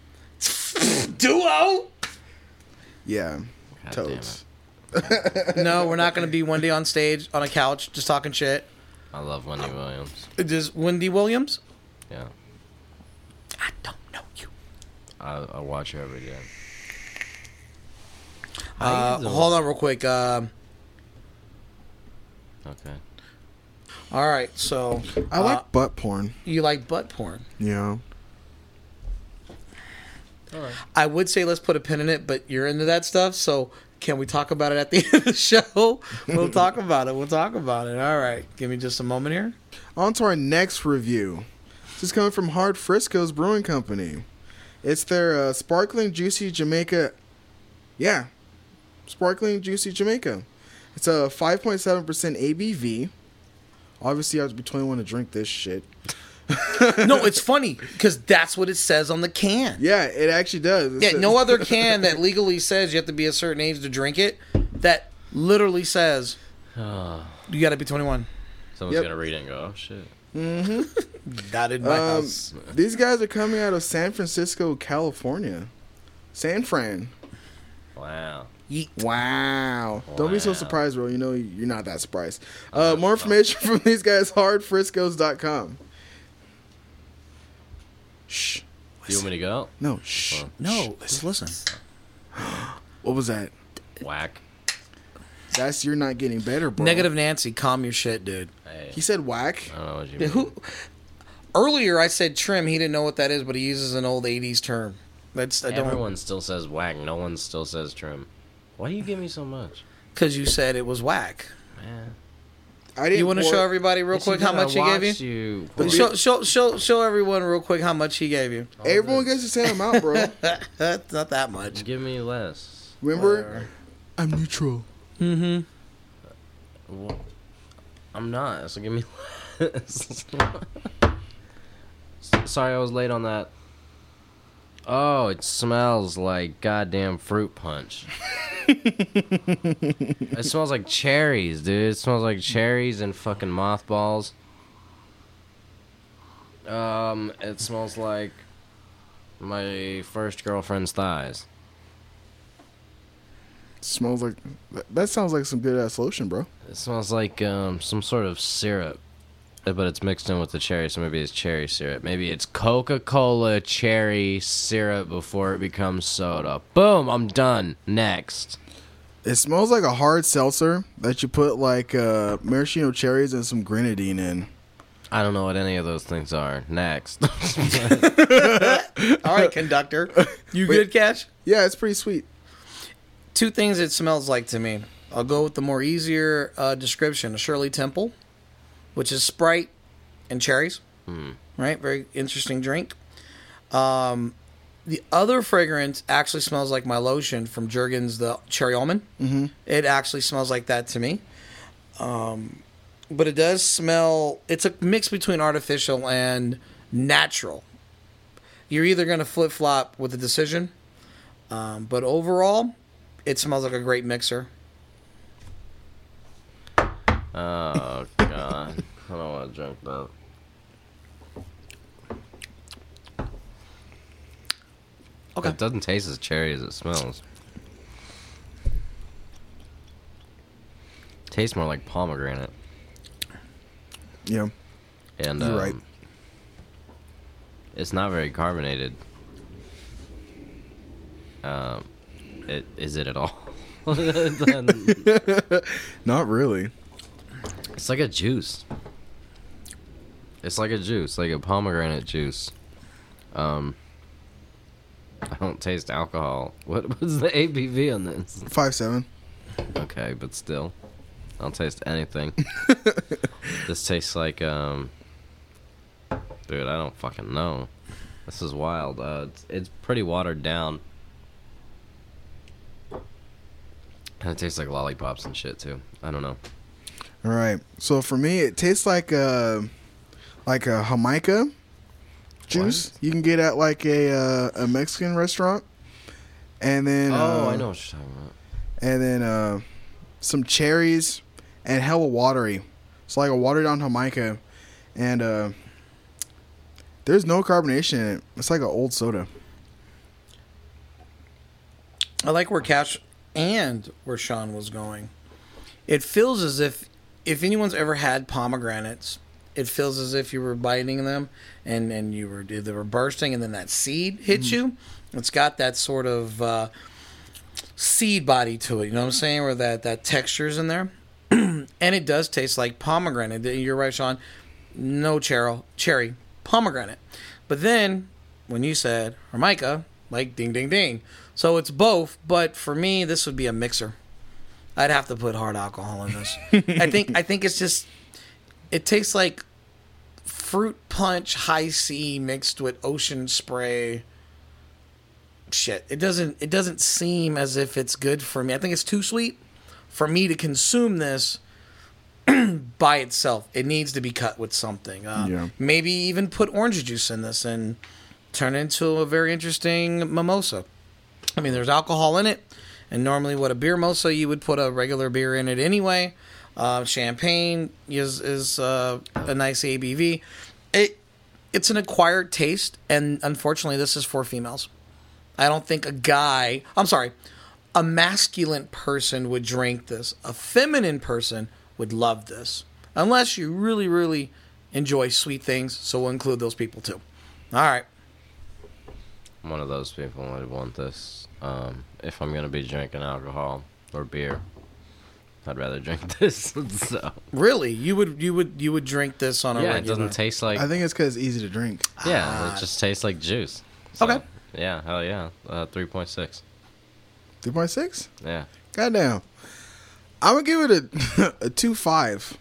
D: Duo?
F: Yeah.
E: God
F: Totes.
D: No, we're not going to be one day on stage, on a couch, just talking shit.
E: I love Wendy Williams.
D: Just Wendy Williams?
E: Yeah.
D: I don't know you.
E: I watch her every day.
D: Hold on real quick.
E: Okay.
D: All right, so
F: I like butt porn.
D: you like butt porn.
F: Yeah.
D: I would say let's put a pin in it, but you're into that stuff, so can we talk about it at the end of the show? We'll talk about it. All right, give me just a moment here.
F: On to our next review. This is coming from Hard Frisco's Brewing Company. It's their Sparkling Juicy Jamaica. Yeah, Sparkling Juicy Jamaica. It's a 5.7% ABV. Obviously, you have to be 21 to drink this shit.
D: No, it's funny because that's what it says on the can.
F: Yeah, it actually does.
D: Yeah, no other can that legally says you have to be a certain age to drink it. That literally says you got to be 21.
E: Someone's
F: Yep.
E: gonna read it and go, "Oh shit."
D: Not in my house.
F: These guys are coming out of San Francisco, California. San Fran.
E: Wow.
D: Yeet.
F: Wow. Don't be so
E: Wow.
F: surprised, bro. You know you're not that surprised. More information from these guys, hardfriscos.com. Shh.
E: You want me to go?
F: No, shh.
D: No, just listen.
F: What was that?
E: Whack.
F: That's you're not getting better, bro.
D: Negative Nancy, calm your shit, dude.
E: Hey,
F: He said whack.
E: I don't know what you
D: Yeah,
E: mean.
D: Earlier I said trim. He didn't know what that is, but he uses an old 80s term. That's I don't
E: Everyone still says whack. No one still says trim. Why do you give me so much?
D: because you said it was whack.
E: Man.
F: I didn't.
D: You want to show everybody real quick how much he gave you? Show everyone real quick how much he gave you.
F: Everyone gets the same amount, bro.
D: That's not that much.
E: Give me less.
F: Remember? I'm neutral.
D: Mm-hmm.
E: Well, I'm not, so give me less. Sorry I was late on that. Oh, it smells like goddamn fruit punch. It smells like cherries, dude. It smells like cherries and fucking mothballs. It smells like my first girlfriend's thighs.
F: Smells like that. Sounds like some good ass lotion, bro.
E: It smells like some sort of syrup, but it's mixed in with the cherry, so maybe it's cherry syrup. Maybe it's Coca-Cola cherry syrup before it becomes soda. Boom, I'm done. Next.
F: It smells like a hard seltzer that you put like maraschino cherries and some grenadine in.
E: I don't know what any of those things are. Next.
D: All right, conductor. You good, Cash?
F: Yeah, it's pretty sweet.
D: Two things it smells like to me. I'll go with the more easier description. A Shirley Temple, which is Sprite and cherries. Right? Very interesting drink. The other fragrance actually smells like my lotion from Jergens, the Cherry Almond. Mm-hmm. It actually smells like that to me. But it does smell... It's a mix between artificial and natural. You're either going to flip-flop with the decision. But overall, it smells like a great mixer.
E: Oh, God. I don't want to drink that.
D: Okay.
E: It doesn't taste as cherry as it smells. Tastes more like pomegranate.
F: Yeah,
E: And
F: you're right.
E: It's not very carbonated. Is it at all?
F: Not really.
E: It's like a juice. It's like a juice, like a pomegranate juice. I don't taste alcohol. What was the ABV on this?
F: 5.7.
E: Okay, but still, I don't taste anything. This tastes like dude, I don't fucking know. This is wild. It's pretty watered down, and it tastes like lollipops and shit too. I don't know.
F: All right. So for me, it tastes like a Jamaica juice you can get at like a Mexican restaurant, and then
E: I know what you're talking about.
F: and then some cherries and hella watery. It's like a watered down Jamaica, and there's no carbonation in it. It's like an old soda.
D: I like where Cash and where Sean was going. It feels as if anyone's ever had pomegranates, it feels as if you were biting them and they were bursting, and then that seed hits you. It's got that sort of seed body to it. You know what I'm saying? Where that texture's in there. And it does taste like pomegranate. You're right, Sean. No cherry, pomegranate. But then, when you said Formica, like ding, ding, ding. So it's both, but for me, this would be a mixer. I'd have to put hard alcohol in this. I think it's just, it tastes like fruit punch high C mixed with ocean spray. Shit, it doesn't seem as if it's good for me. I think it's too sweet for me to consume this by itself. It needs to be cut with something. Maybe even put orange juice in this and turn it into a very interesting mimosa. I mean, there's alcohol in it, and normally what a beer mimosa, you would put a regular beer in it anyway. Champagne is a nice ABV. It's an acquired taste, and unfortunately, this is for females. I don't think a masculine person would drink this. A feminine person would love this. Unless you really, really enjoy sweet things, so we'll include those people too. All right.
E: One of those people would want this. If I'm going to be drinking alcohol or beer, I'd rather drink this. So.
D: Really? You would drink this on a regular?
E: Yeah, it doesn't taste like...
F: I think it's because it's easy to drink.
E: Yeah, it just tastes like juice. So,
D: okay.
E: Yeah, hell yeah. 3.6.
F: 3.6?
E: Yeah.
F: Goddamn. I'm going to give it a 2.5.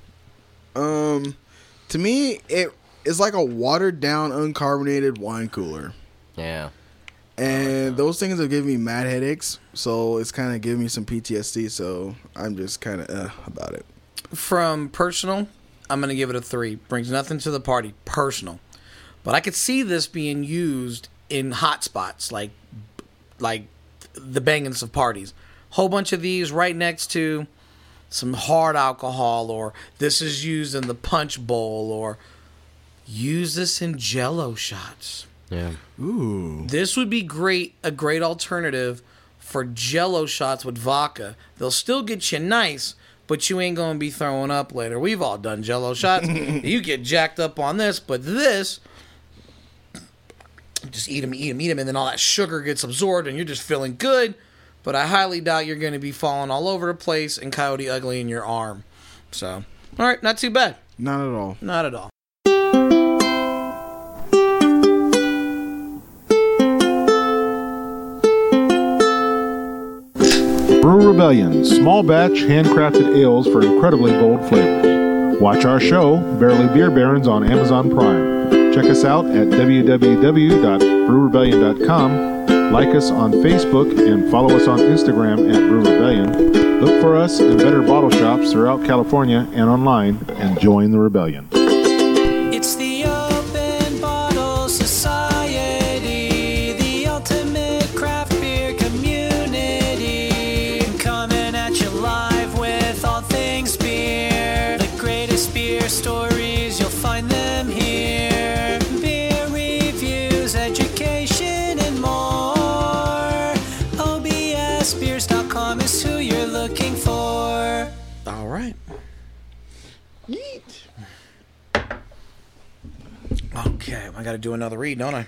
F: To me, it's like a watered down, uncarbonated wine cooler.
E: Yeah.
F: And those things are giving me mad headaches, so it's kind of giving me some PTSD, so I'm just kind of about it.
D: From personal, I'm going to give it a 3. Brings nothing to the party. Personal. But I could see this being used in hot spots, like the bangings of parties. Whole bunch of these right next to some hard alcohol, or this is used in the punch bowl, or use this in Jello shots.
E: Yeah.
F: Ooh.
D: This would be a great alternative for Jello shots with vodka. They'll still get you nice, but you ain't going to be throwing up later. We've all done Jello shots. You get jacked up on this, but this, just eat them, and then all that sugar gets absorbed, and you're just feeling good. But I highly doubt you're going to be falling all over the place and Coyote Ugly in your arm. So, all right, not too bad.
F: Not at all.
D: Not at all.
I: Brew Rebellion, small batch, handcrafted ales for incredibly bold flavors. Watch our show, Barely Beer Barons, on Amazon Prime. Check us out at www.brewrebellion.com. Like us on Facebook and follow us on Instagram at Brew Rebellion. Look for us in better bottle shops throughout California and online, and join the rebellion.
G: It's the Open Bottle Society, the ultimate craft beer community. Coming at you live with all things beer. The greatest beer stories, you'll find them here. Beer reviews, education, and more. OBSbeers.com is who you're looking for.
D: All right.
F: Yeet.
D: Okay, I got to do another read, don't I?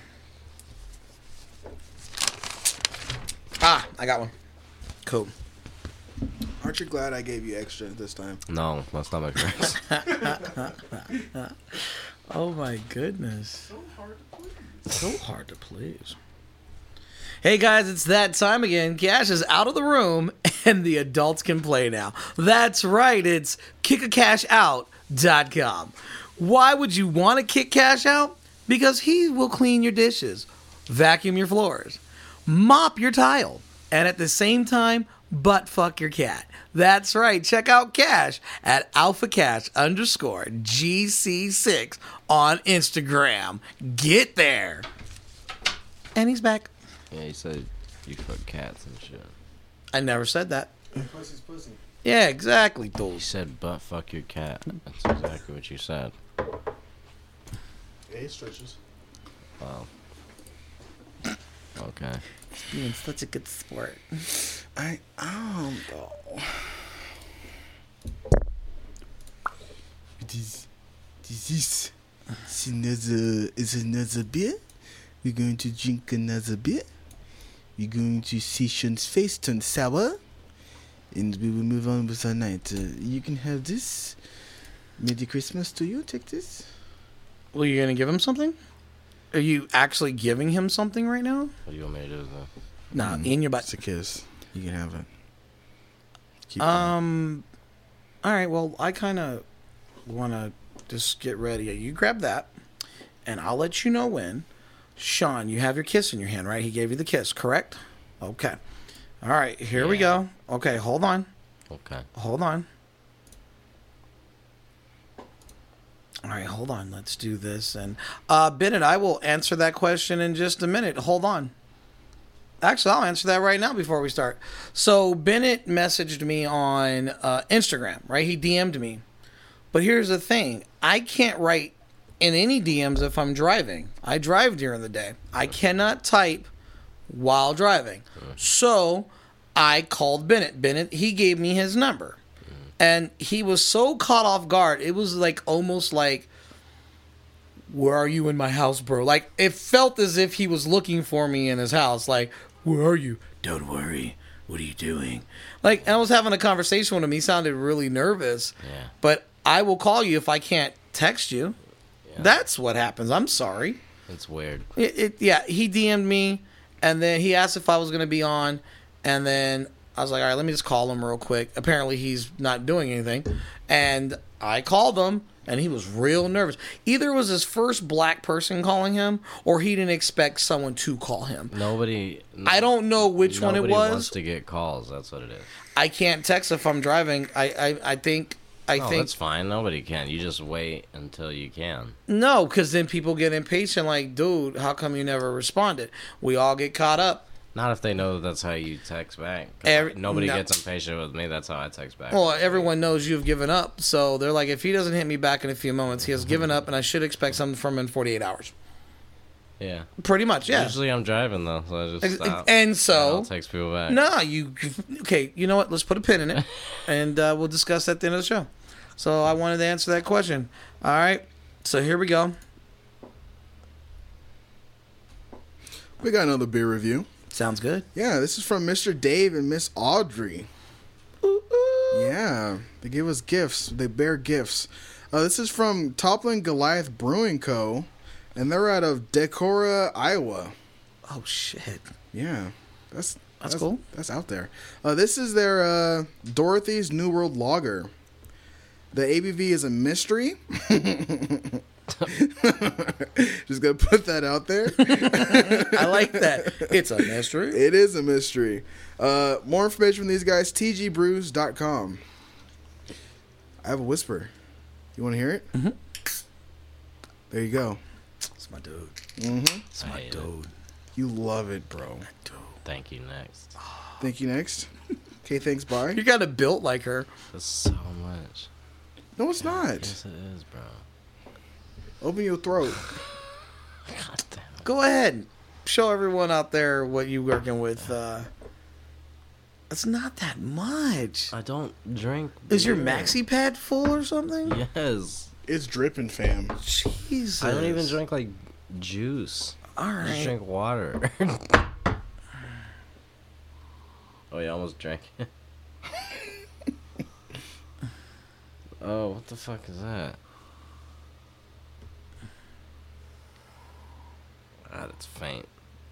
D: Ah, I got one. Cool.
F: Aren't you glad I gave you extra this time?
E: No, that's not my correct.
D: Oh my goodness. So hard to please. Hey guys, it's that time again. Cash is out of the room and the adults can play now. That's right, it's kickacashout.com. Why would you want to kick Cash out? Because he will clean your dishes, vacuum your floors, mop your tile, and at the same time, butt fuck your cat. That's right. Check out Cash at alphacash_GC6 on Instagram. Get there. And he's back.
E: Yeah, you said you fuck cats and shit.
D: I never said that.
F: Pussy's pussy.
D: Yeah, exactly,
E: You
D: dude.
E: said butt fuck your cat. That's exactly what you said.
F: It stretches.
E: Wow. Okay.
D: Being such a good sport.
F: This is another beer. We're going to drink another beer. We're going to see Sean's face turn sour. And we will move on with our night. You can have this. Merry Christmas to you. Take this.
D: Well, you gonna give him something? Are you actually giving him something right now?
E: What do you want me to do with that?
D: Nah, in your butt.
F: It's a kiss. You can have it. Keep
D: All right. Well, I kind of want to just get ready. You grab that, and I'll let you know when. Sean, you have your kiss in your hand, right? He gave you the kiss, correct? Okay. All right. Here we go. Okay. Hold on.
E: Okay.
D: Hold on. All right, hold on. Let's do this. And Bennett, I will answer that question in just a minute. Hold on. Actually, I'll answer that right now before we start. So Bennett messaged me on Instagram, right? He DM'd me. But here's the thing. I can't write in any DMs if I'm driving. I drive during the day. I cannot type while driving. So I called Bennett. Bennett, he gave me his number. And he was so caught off guard. It was like almost like, where are you in my house, bro? Like, it felt as if he was looking for me in his house. Like, where are you? Don't worry. What are you doing? Like, I was having a conversation with him. He sounded really nervous.
E: Yeah.
D: But I will call you if I can't text you. Yeah. That's what happens. I'm sorry.
E: It's weird.
D: Yeah, he DM'd me, and then he asked if I was going to be on, and then I was like, all right, let me just call him real quick. Apparently, he's not doing anything. And I called him, and he was real nervous. Either it was his first black person calling him, or he didn't expect someone to call him. I don't know which one it was.
E: Nobody wants to get calls. That's what it is.
D: I can't text if I'm driving. I think
E: that's fine. Nobody can. You just wait until you can.
D: No, because then people get impatient. Like, dude, how come you never responded? We all get caught up.
E: Not if they know that's how you text back. Nobody gets impatient with me. That's how I text back.
D: Well, everyone knows you've given up. So they're like, if he doesn't hit me back in a few moments, he has given up, and I should expect something from him in 48 hours.
E: Yeah.
D: Pretty much, yeah.
E: Usually I'm driving, though, so I just stop.
D: And so...
E: I'll text people back.
D: No, okay, you know what? Let's put a pin in it, and we'll discuss that at the end of the show. So I wanted to answer that question. All right, so here we go.
F: We got another beer review.
D: Sounds good.
F: Yeah, this is from Mr. Dave and Miss Audrey. Yeah, they give us gifts. They bear gifts. This is from Toppling Goliath Brewing Co., and they're out of Decorah, Iowa.
D: Oh, shit.
F: Yeah, that's
D: cool.
F: That's out there. This is their Dorothy's New World Lager. The ABV is a mystery. Just gonna put that out there.
D: I like that. It's a mystery.
F: It is a mystery. More information from these guys, tgbrews.com. I have a whisper. You want to hear it?
D: Mm-hmm.
F: There you go.
D: It's my dude.
F: Mm-hmm.
D: It's my dude.
F: You love it, bro.
E: Thank you, next.
F: Thank you, next. Okay, thanks, bye.
D: You got it built like her.
E: That's so much.
F: No, it's not.
E: Yes, it is, bro.
F: Open your throat.
E: God damn it.
D: Go ahead. Show everyone out there what you're working with. It's not that much.
E: I don't drink beer.
D: Is your maxi pad full or something?
E: Yes.
F: It's dripping, fam.
D: Jesus.
E: I don't even drink, like, juice.
D: All right.
E: I just drink water. Oh, yeah, I almost drank it. Oh, what the fuck is that? God, it's faint.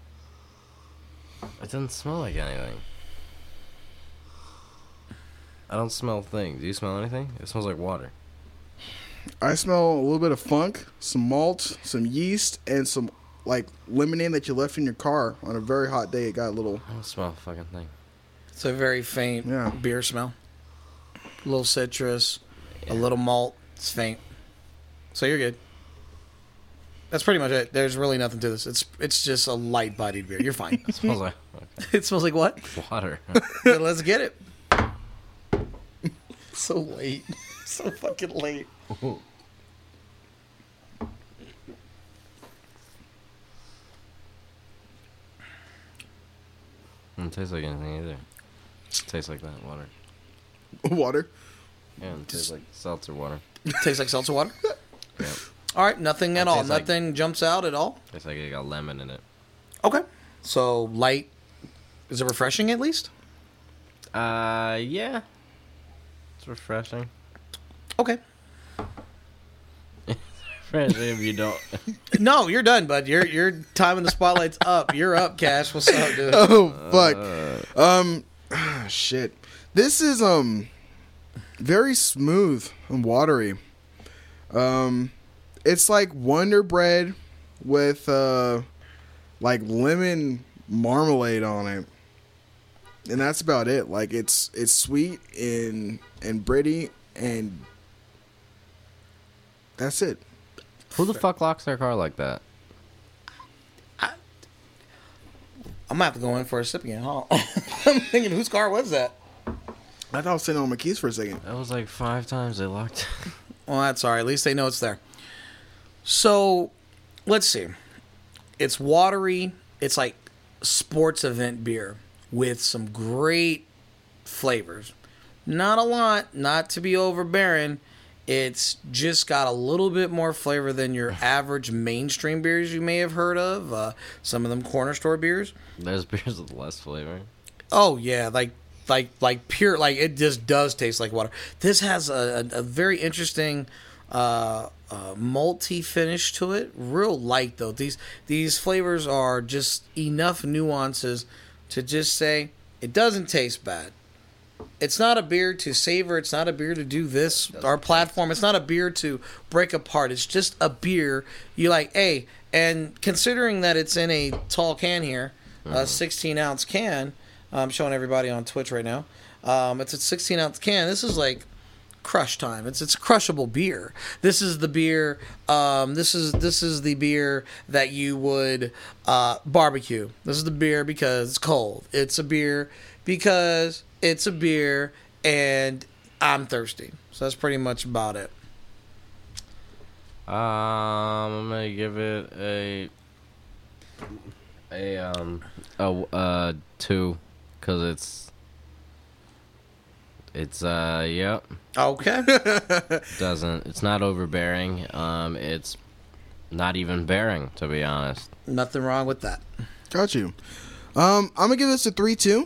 E: It doesn't smell like anything. I don't smell things. Do you smell anything? It smells like water.
F: I smell a little bit of funk, some malt, some yeast, and some like lemonade that you left in your car on a very hot day. It got a little.
E: I don't smell a fucking thing.
D: It's a very faint beer smell. A little citrus, a little malt. It's faint. So you're good. That's pretty much it. There's really nothing to this. It's just a light-bodied beer. You're fine.
E: It smells like... Okay.
D: It smells like what?
E: Water.
D: Then let's get it. So late. So fucking late.
E: Doesn't taste like anything either. It tastes like that, water.
F: Water?
E: Yeah, it tastes like seltzer water.
D: Tastes like seltzer water?
E: Yep.
D: All right, nothing at
E: It
D: all.
E: tastes like-
D: Nothing jumps out at all?
E: Tastes like it got lemon in it.
D: Okay. So light. Is it refreshing at least?
E: Yeah. It's refreshing.
D: Okay.
E: Refreshing if you don't.
D: No, you're done, bud. Your time in the spotlight's up. You're up, Cash. What's up, dude?
F: Oh fuck. Shit. This is very smooth and watery. It's like Wonder Bread with like lemon marmalade on it, and that's about it. Like it's sweet and bready, and that's it.
E: Who the fuck locks their car like that?
D: I'm gonna have to go in for a sip again. Huh? I'm thinking, whose car was that?
F: I thought I was sitting on my keys for a second.
E: That was like 5 times they locked.
D: Well, that's all right. At least they know it's there. So, let's see. It's watery. It's like sports event beer with some great flavors. Not a lot, not to be overbearing. It's just got a little bit more flavor than your average mainstream beers you may have heard of. Some of them corner store beers.
E: There's beers with less flavor.
D: Oh yeah, like pure, like it just does taste like water. This has a very interesting malty finish to it. Real light though. These flavors are just enough nuances to just say it doesn't taste bad. It's not a beer to savor. It's not a beer to do this. Our platform. It's not a beer to break apart. It's just a beer you like. Hey, and considering that it's in a tall can here, a 16-ounce can. I'm showing everybody on Twitch right now. It's a 16-ounce can. This is like crush time. It's a crushable beer. This is the beer. This is the beer that you would barbecue. This is the beer because it's cold. It's a beer because it's a beer and I'm thirsty. So that's pretty much about it.
E: I'm gonna give it a 2 because it's yep.
D: Okay.
E: It's not overbearing. It's not even bearing, to be honest.
D: Nothing wrong with that.
F: Got you. I'm gonna give this a 3-2.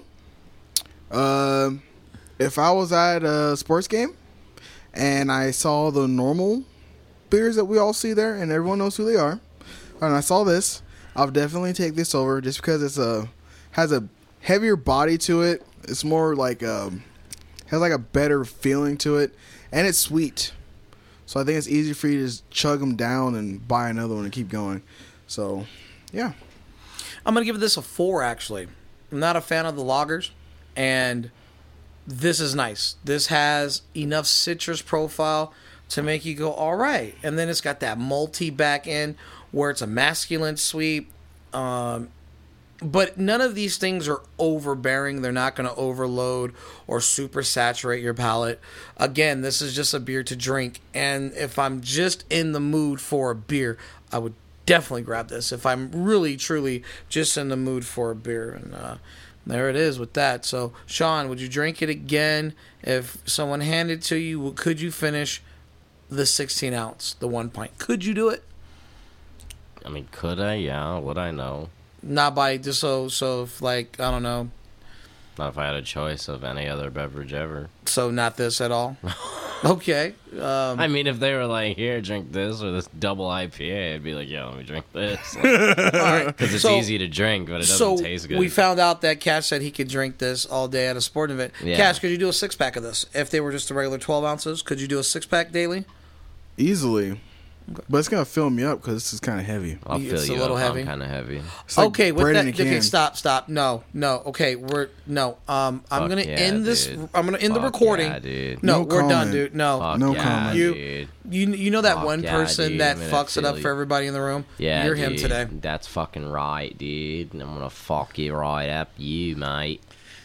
F: If I was at a sports game and I saw the normal beers that we all see there and everyone knows who they are, and I saw this, I'll definitely take this over just because has a heavier body to it. It's more like has like a better feeling to it, and it's sweet. So I think it's easy for you to just chug them down and buy another one and keep going. So, yeah.
D: I'm gonna give this a 4. Actually, I'm not a fan of the lagers. And this is nice. This has enough citrus profile to make you go, all right. And then it's got that malty back end where it's a masculine sweet. But none of these things are overbearing. They're not going to overload or super saturate your palate. Again, this is just a beer to drink. And if I'm just in the mood for a beer, I would definitely grab this. If I'm really, truly just in the mood for a beer. And, there it is with that. So, Sean, would you drink it again if someone handed it to you? Could you finish the 16-ounce, the 1 pint? Could you do it?
E: I mean, could I? Yeah. Would I know?
D: Not by just so if like I don't know.
E: Not if I had a choice of any other beverage ever.
D: So not this at all. Okay.
E: I mean, if they were like, here, drink this or this double IPA, I'd be like, yeah, let me drink this. Because it's easy to drink, but it doesn't taste good.
D: We found out that Cash said he could drink this all day at a sporting event.
E: Yeah.
D: Cash, could you do a 6-pack of this? If they were just a regular 12 ounces, could you do a 6-pack daily?
F: Easily. But it's going to fill me up because this is kind of heavy.
E: I'll fill
D: It's
E: you
D: a little
E: up.
D: heavy.
E: I'm kind of heavy.
F: It's like
D: Okay, with
F: bread
D: that,
F: in a can.
D: okay, stop. No. Okay, I'm gonna
E: yeah,
D: end this.
E: dude.
D: I'm gonna end the
E: Fuck
D: recording.
E: yeah, dude.
D: No,
F: No
D: we're done,
F: comment.
D: dude. No,
E: Fuck
F: No
E: yeah,
F: comment.
E: dude.
D: you know that
E: Fuck
D: one
E: yeah,
D: person
E: dude.
D: that
E: I'm gonna
D: fucks it up
E: feel
D: for
E: you.
D: everybody in the room.
E: Yeah,
D: you're him
E: dude.
D: today.
E: That's fucking right, dude. And I'm gonna fuck you right up, you mate.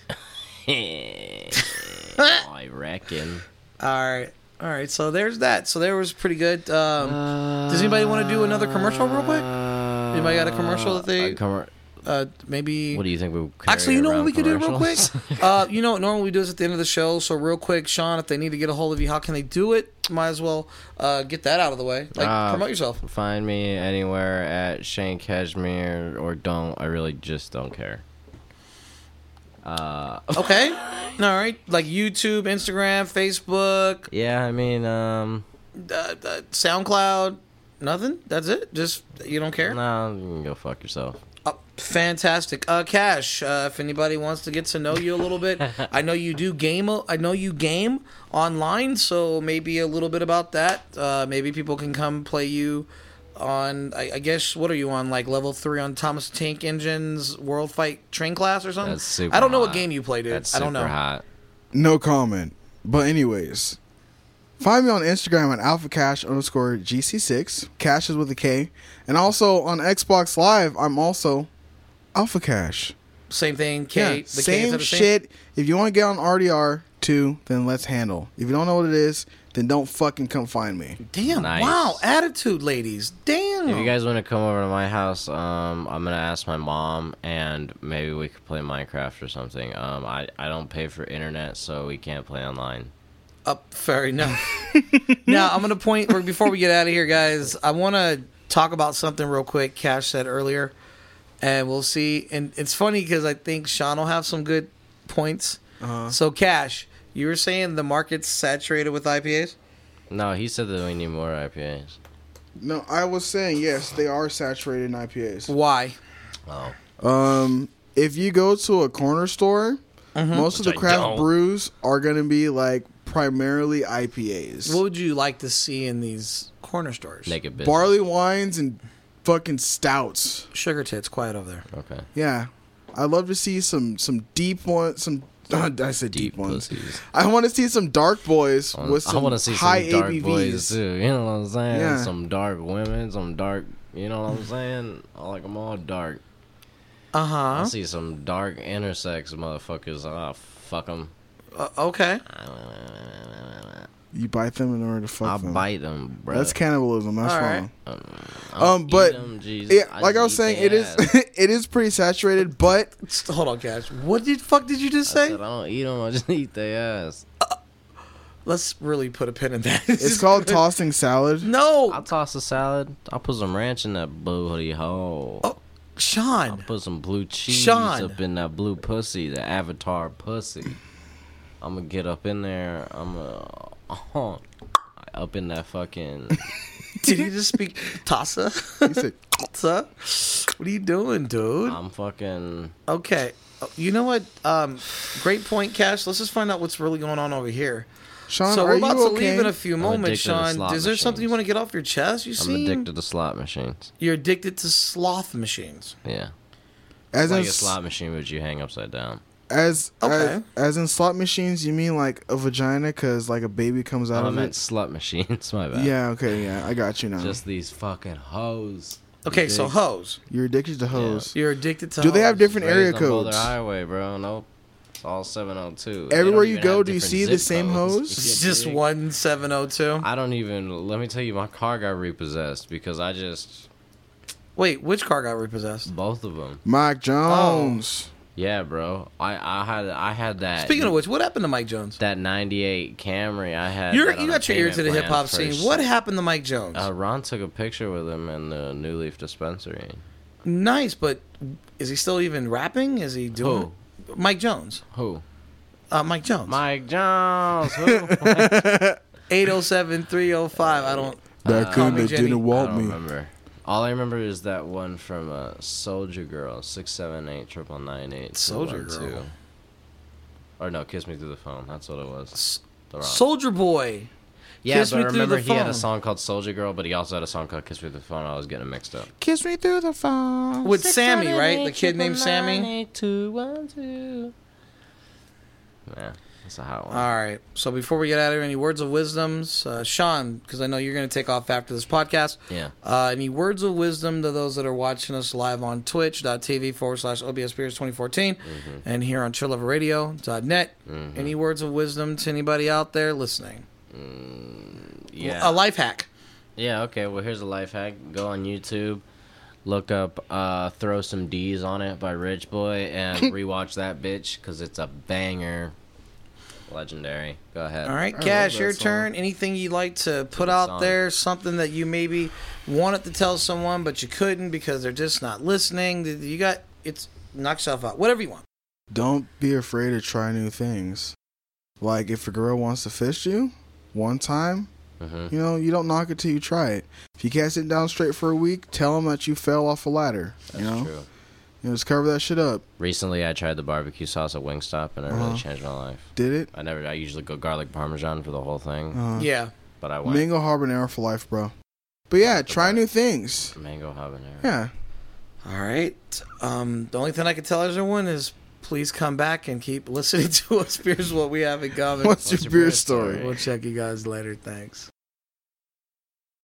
E: I reckon.
D: All right. So there's that. So there was pretty good. Does anybody want to do another commercial real quick? Anybody got a commercial that they maybe?
E: What do you think we?
D: Actually, you know what we could do real quick? You know what normally we do is at the end of the show. So real quick, Sean, if they need to get a hold of you, how can they do it? Might as well get that out of the way. Promote yourself.
E: Find me anywhere at Shane Cashmere or don't. I really just don't care.
D: Okay. All right. Like YouTube, Instagram, Facebook,
E: Yeah, I mean,
D: SoundCloud. Nothing? That's it? Just, you don't care?
E: no, you can go fuck yourself.
D: Fantastic. Cash, if anybody wants to get to know you a little bit, I know you do game. I know you game online, so maybe a little bit about that. Maybe people can come play you on, I guess, what are you on, like level 3 on Thomas Tank Engine's World Fight Train Class or something?
E: That's super
D: I don't know what
E: hot.
D: game you play, dude.
E: That's
D: I
E: super
D: don't know.
E: hot.
F: No comment. But anyways, find me on Instagram at alphacash_GC6. Cash is with a K. And also on Xbox Live, I'm also Alpha Cash.
D: Same thing, K.
F: Yeah,
D: The K
F: same
D: is the
F: shit. If you want to get on RDR2, then let's handle. If you don't know what it is, then don't fucking come find me.
D: Damn,
E: Nice.
D: wow, attitude, ladies. Damn.
E: If you guys want to come over to my house, I'm gonna ask my mom, and maybe we could play Minecraft or something. I don't pay for internet, so we can't play online.
D: Fair enough. Now, I'm going to point, before we get out of here, guys, I want to talk about something real quick Cash said earlier, and we'll see. And it's funny because I think Sean will have some good points. So, Cash, you were saying the market's saturated with IPAs?
E: No, he said that we need more IPAs.
F: No, I was saying, yes, they are saturated in IPAs.
D: Why?
F: If you go to a corner store, most of the
E: Which I
F: craft
E: don't.
F: brews are going to be like primarily IPAs.
D: What would you like to see in these corner stores?
E: Naked bitches.
F: Barley wines and fucking stouts.
D: Sugar tits, quiet over there.
E: Okay.
F: Yeah. I'd love to see some deep ones, I said deep ones.
E: pussies.
F: I want to see some dark boys with
E: I
F: some
E: want to see
F: high
E: some dark
F: ABVs.
E: boys too. You know what I'm saying?
F: Yeah.
E: Some dark women, some dark. You know what I'm saying? I like them all dark. I see some dark intersex motherfuckers. Fuck them.
D: Okay.
F: You bite them in order to fuck
E: I'll
F: them.
E: bite them, bro.
F: That's cannibalism. That's
D: All
F: wrong.
E: right.
F: But yeah, like I was saying, it is
E: Ass.
F: it is pretty saturated. But
D: Hold on, Cash. What the fuck did you just
E: I
D: say?
E: said I don't eat them. I just eat their ass.
D: Let's really put a pin in that.
F: it's called tossing salad.
D: No,
E: I'll toss a salad. I'll put some ranch in that booty hole.
D: Oh, Sean.
E: I'll put some blue cheese
D: Sean.
E: up in that blue pussy, the Avatar pussy. I'm gonna get up in there. Up in that fucking.
D: Did he just speak Tassa?
F: He said,
D: Tassa? What are you doing, dude?
E: I'm fucking.
D: Okay. You know what? Great point, Cash. Let's just find out what's really going on over here.
F: Sean,
D: So
F: are
D: we're
F: you
D: about to
F: okay?
D: leave in a few moments,
E: addicted to
D: Sean.
E: slot
D: Is there something you
E: machines.
D: want to get off your chest? You
E: I'm
D: seem
E: addicted to slot machines.
D: you're addicted to sloth machines.
E: Yeah.
F: As
E: It's
F: in
E: like a slot machine, but you hang upside down.
D: Okay.
F: as in slot machines, you mean like a vagina because like a baby comes out
E: I
F: of
E: meant
F: it?
E: slut machines. My bad.
F: Yeah, okay, yeah, I got you now.
E: Just these fucking hoes.
D: Okay, so
E: Dig.
D: hoes.
F: You're addicted to hoes.
D: You're addicted to
F: Do they have
D: hoes.
F: different area
E: Raised on Boulder
F: codes?
E: Highway, bro. Nope. It's all 702. They
F: Everywhere
E: don't
F: you
E: even
F: go,
E: have
F: do you
E: different
F: see the
E: zip
F: same
E: codes.
F: hoes?
D: It's
E: You
D: just
E: dig?
D: 1702.
E: I don't even. Let me tell you, my car got repossessed because I just.
D: Wait, which car got repossessed?
E: Both of them.
F: Mike Jones.
E: Yeah, bro. I had that.
D: Speaking of which, what happened to Mike Jones?
E: that 98 Camry, I had.
D: You
E: that on a
D: got your ear
E: payment
D: to the
E: plan
D: hip hop
E: for
D: scene.
E: s-
D: What happened to Mike Jones?
E: Ron took a picture with him in the New Leaf dispensary.
D: Nice, but is he still even rapping? Is he doing Mike Jones?
E: Who?
D: Mike Jones.
E: Mike Jones. Who?
D: 807-305. I don't.
F: That
D: Call
F: coon
D: me
F: that
D: Jenny.
F: didn't
E: I
F: want
E: don't
F: me.
E: remember. All I remember is that one from Soldier Girl, 678-998.
D: Soldier Girl.
E: Or no, Kiss Me Through the Phone. That's what it was. The Rock.
D: Soldier Boy.
E: Yeah,
D: Kiss
E: but
D: Me Through
E: remember
D: the
E: he had
D: Phone.
E: a song called Soldier Girl, but he also had a song called Kiss Me Through the Phone. I was getting mixed up.
F: Kiss me through the phone.
D: With Sammy, right? The kid named Sammy?
E: 212. Yeah, that's a hot one.
D: All right. So before we get out of here, any words of wisdoms? Sean, because I know you're going to take off after this podcast.
E: Yeah.
D: Any words of wisdom to those that are watching us live on twitch.tv/OBS Beers 2014 and here on chillloverradio.net? Any words of wisdom to anybody out there listening?
E: Yeah.
D: A life hack.
E: Yeah, okay. Well, here's a life hack. Go on YouTube, look up Throw Some D's on It by Rich Boy, and rewatch that bitch because it's a banger. Legendary. Go ahead.
D: All right,
F: I
D: Cash,
F: love that
D: your
F: song.
D: turn. Anything you'd like to put
E: Good
D: out
E: song.
D: there? Something that you maybe wanted to tell someone, but you couldn't because they're just not listening? You got it's knock yourself out. Whatever you want.
F: don't be afraid to try new things. Like, if a girl wants to fist you one time, you know, you don't knock it till you try it. If you can't sit down straight for a week, tell them that you fell off a ladder.
E: That's
F: true.
E: You
F: know, just cover that shit up.
E: Recently, I tried the barbecue sauce at Wingstop, and it really changed my life.
F: Did it?
E: I usually go garlic parmesan for the whole thing.
D: Yeah.
E: But I went
F: mango habanero for life, bro. But yeah, try new things.
E: Mango habanero.
F: Yeah.
D: All right. The only thing I can tell everyone is please come back and keep listening to us. Here's what we have in common.
F: What's your beer story?
D: We'll check you guys later. Thanks.